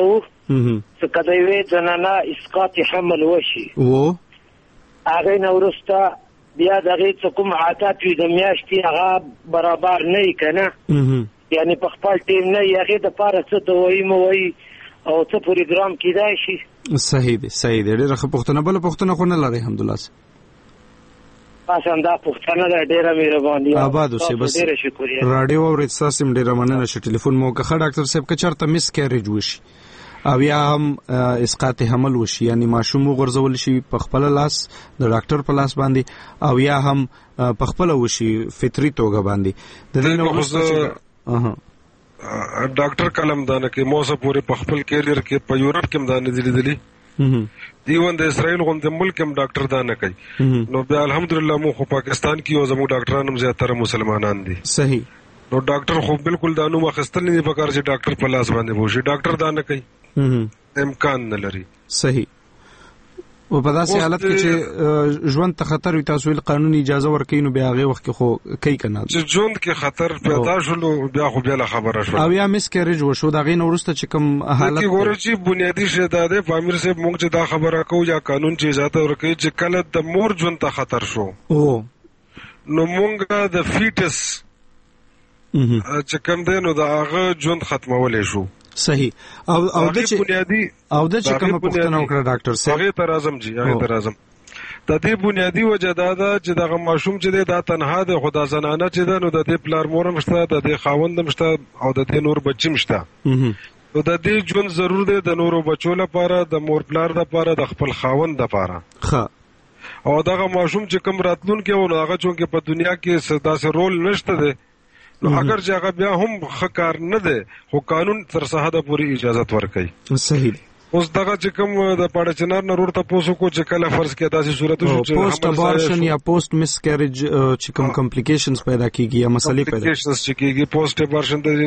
څه کدی وې زنانه اسقاط حمل وشي و هغه نورسته بیا دغه څه کوم عادت وي د میاشتې هغه برابر نه کنه یعنی په خپل ټیم نه هغه د پاره څه ته وایي مو وایي او څه پروګرام کیدای شي. صحیح دی صحیح دی ډیره ښه پوښتنه بل پوښتنه خو نه لري الحمدلله پاسم دا پوښتنه ډیره مهرباني آباد اوسه بس رادیو او رساسم ډیره مننه چې ټلیفون مو که ډاکټر صاحب که چرته مس کیریج وشي او یا هم اسقاط حمل وشي یعنی ماشوم وغورځول شي په خپل لاس د ډاکټر په لاس باندې او یا هم په خپل وشي فطري توګه باندې د دې نو اها ډاکټر کلم دانه کې موسه پورې په خپل کیریئر کې په یورپ کې مدانه دي دي ایون د اسرائیل غوندې ملک هم ډاکټر دا نه کوي نو بیا الحمدلله مو خو پاکستان کې یو زموږ ډاکټران هم زیاتره مسلمانان دي. صحیح نو ډاکټر خو بالکل دا نوم اخیستل نه دي پکار چې ډاکټر په لاس باندې وشي ډاکټر دا نه کوي امکان نه لري. صحیح او په داسې حالت کې چې ژوند ته خطر وي تاسو ول قانوني اجازه ورکړئ نو بیا هغه وخت کې خو کوي کنه چې ژوند کې خطر پیدا شول بیا خو بیا خبره شو او یا مس کیریج وشو دا غي نورسته چې کوم حالت کې ګوره چې بنیادی شی دا ده پامیر صاحب موږ چې دا خبره کوو یا قانون چې اجازه ورکړي چې کله د مور ژوند ته خطر شو او نو موږ د فیټس چې کوم دی نو دا هغه ژوند ختمولې شو. صحیح او او د چې بنیادی او د چې کوم پوښتنه وکړه ډاکټر صاحب هغه تر اعظم جی هغه تر اعظم د دې بنیادی وجه دا ده چې دغه ماشوم چې دا تنها ده خدا زنانه چې ده نو د دې پلار مور مشته د دې خاوند مشته او د دې نور بچی مشته نو د دې ژوند ضرور ده د نورو بچو لپاره د مور پلار لپاره د خپل خاوند لپاره ښه او دغه ماشوم چې کوم راتلون کې او هغه چې په دنیا کې ستاسو رول نشته ده نو اگر چې هغه بیا هم خکار نه ده خو قانون تر سحاده پوری اجازه ورکړي. صحیح اوس دغه چې کوم د پاړچنار نور ته پوسو کو چې کله فرض کې داسې صورت شو چې پوسټ ابورشن یا پوسټ مس کیریج چې کوم کمپلیکیشنز پیدا کیږي یا مسلې پیدا کمپلیکیشنز چې کیږي پوسټ ابورشن د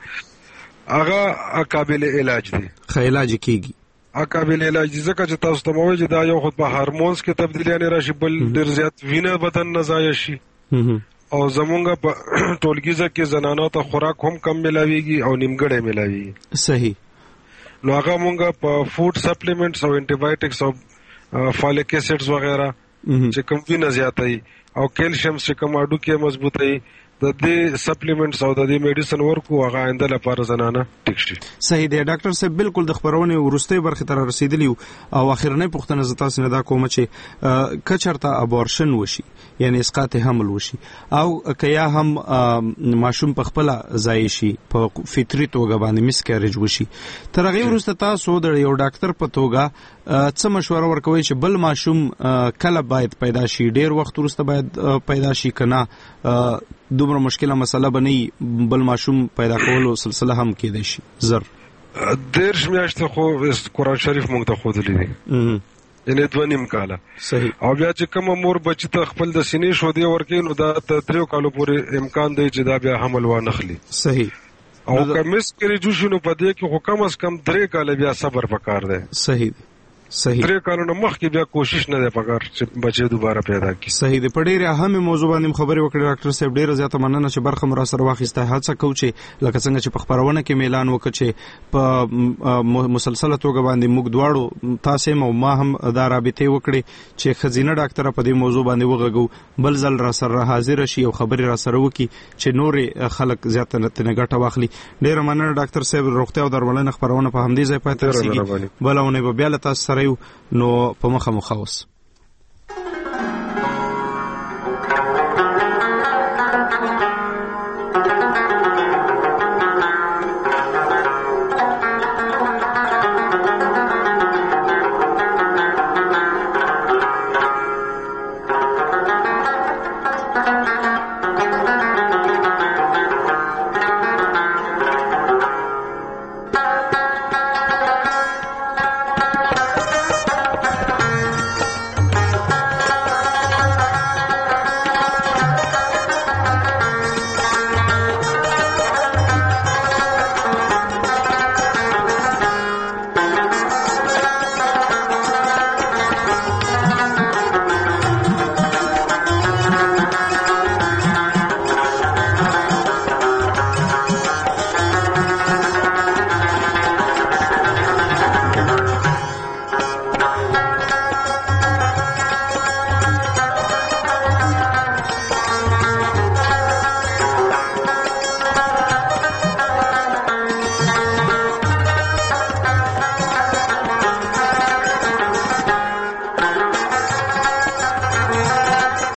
دې هغه قابل علاج دي خې علاج کیږي هغه قابل علاج ځکه چې تاسو ته موجود دا یو خود په هارمونز کې تبدیلیاں راشي بل ډیر زیات وینه بدن نه ضایع شي او زمونږ په ټولګیزه کې زنانو ته خوراک هم کم ملاويږي او نیمګړې ملاويږي. صحیح نو هغه مونږه په فود سپلیمنټس او انټي بایوټکس او فالیک ایسډز وغیرہ چې کوم وینه زیاتای او کیلشیم چې کوم اډو کې مضبوطای د دې سپلیمنټس او د دې میډیسن ورکو هغه آینده لپاره زنانه ټیک شي. صحیح دی ډاکټر صاحب بالکل د خبرونه ورسته برخه تر رسیدلی او اخرنۍ پوښتنه زتا سینه دا کوم چې کچرته ابورشن وشي یعنی اسقاط حمل وشي او کیا هم ماشوم په خپل ځای شي په فطري توګه باندې مس کیریج وشي تر هغه ورسته تاسو د یو ډاکټر په توګه څه مشوره ورکوي چې بل ماشوم کله باید پیدا شي ډیر وخت ورسته باید پیدا شي کنه دومره مشکله مسله بنئ بل ماشوم پیدا کولو سلسله هم کېدای شي زر دیرش میاشتې خو قرآن شریف مونږ ته ښودلی دی یعنې دوه نیم کاله. صحیح او بیا چې کومه مور بچي ته خپل د سینې شودې ورکوي نو دا تر دریو کالو پورې امکان دی چې دا بیا حمل وانخلي. صحیح او که مس کیریج وشي نو په دې کې خو کم از کم درې کاله بیا صبر پکار دی. صحیح صحیح درې کالونو مخکې بیا کوشش نه دی پکار چې بچي دوباره پیدا کړي. صحیح دی په ډېره اهمه موضوع باندې خبرې وکړې ډاکټر صاحب ډېره زیاته مننه چې برخه مو را سره واخیسته هڅه کوو چې لکه څنګه چې په خبرونه کې اعلان وکړ چې په مسلسله توګه باندې موږ دواړو تاسو مو ما هم دا رابطه وکړي چې خزینه ډاکټر په دې موضوع باندې وغږو بل ځل را سره حاضر شي او خبرې را سره وکړي چې نور خلک زیاته نه ګټه واخلي. ډېره مننه ډاکټر صاحب روغتیا او درملنه خبرونه په همدې ځای پاتې رسیږي بلونه به بیا له تاسو سره نو په مخه مخاوس.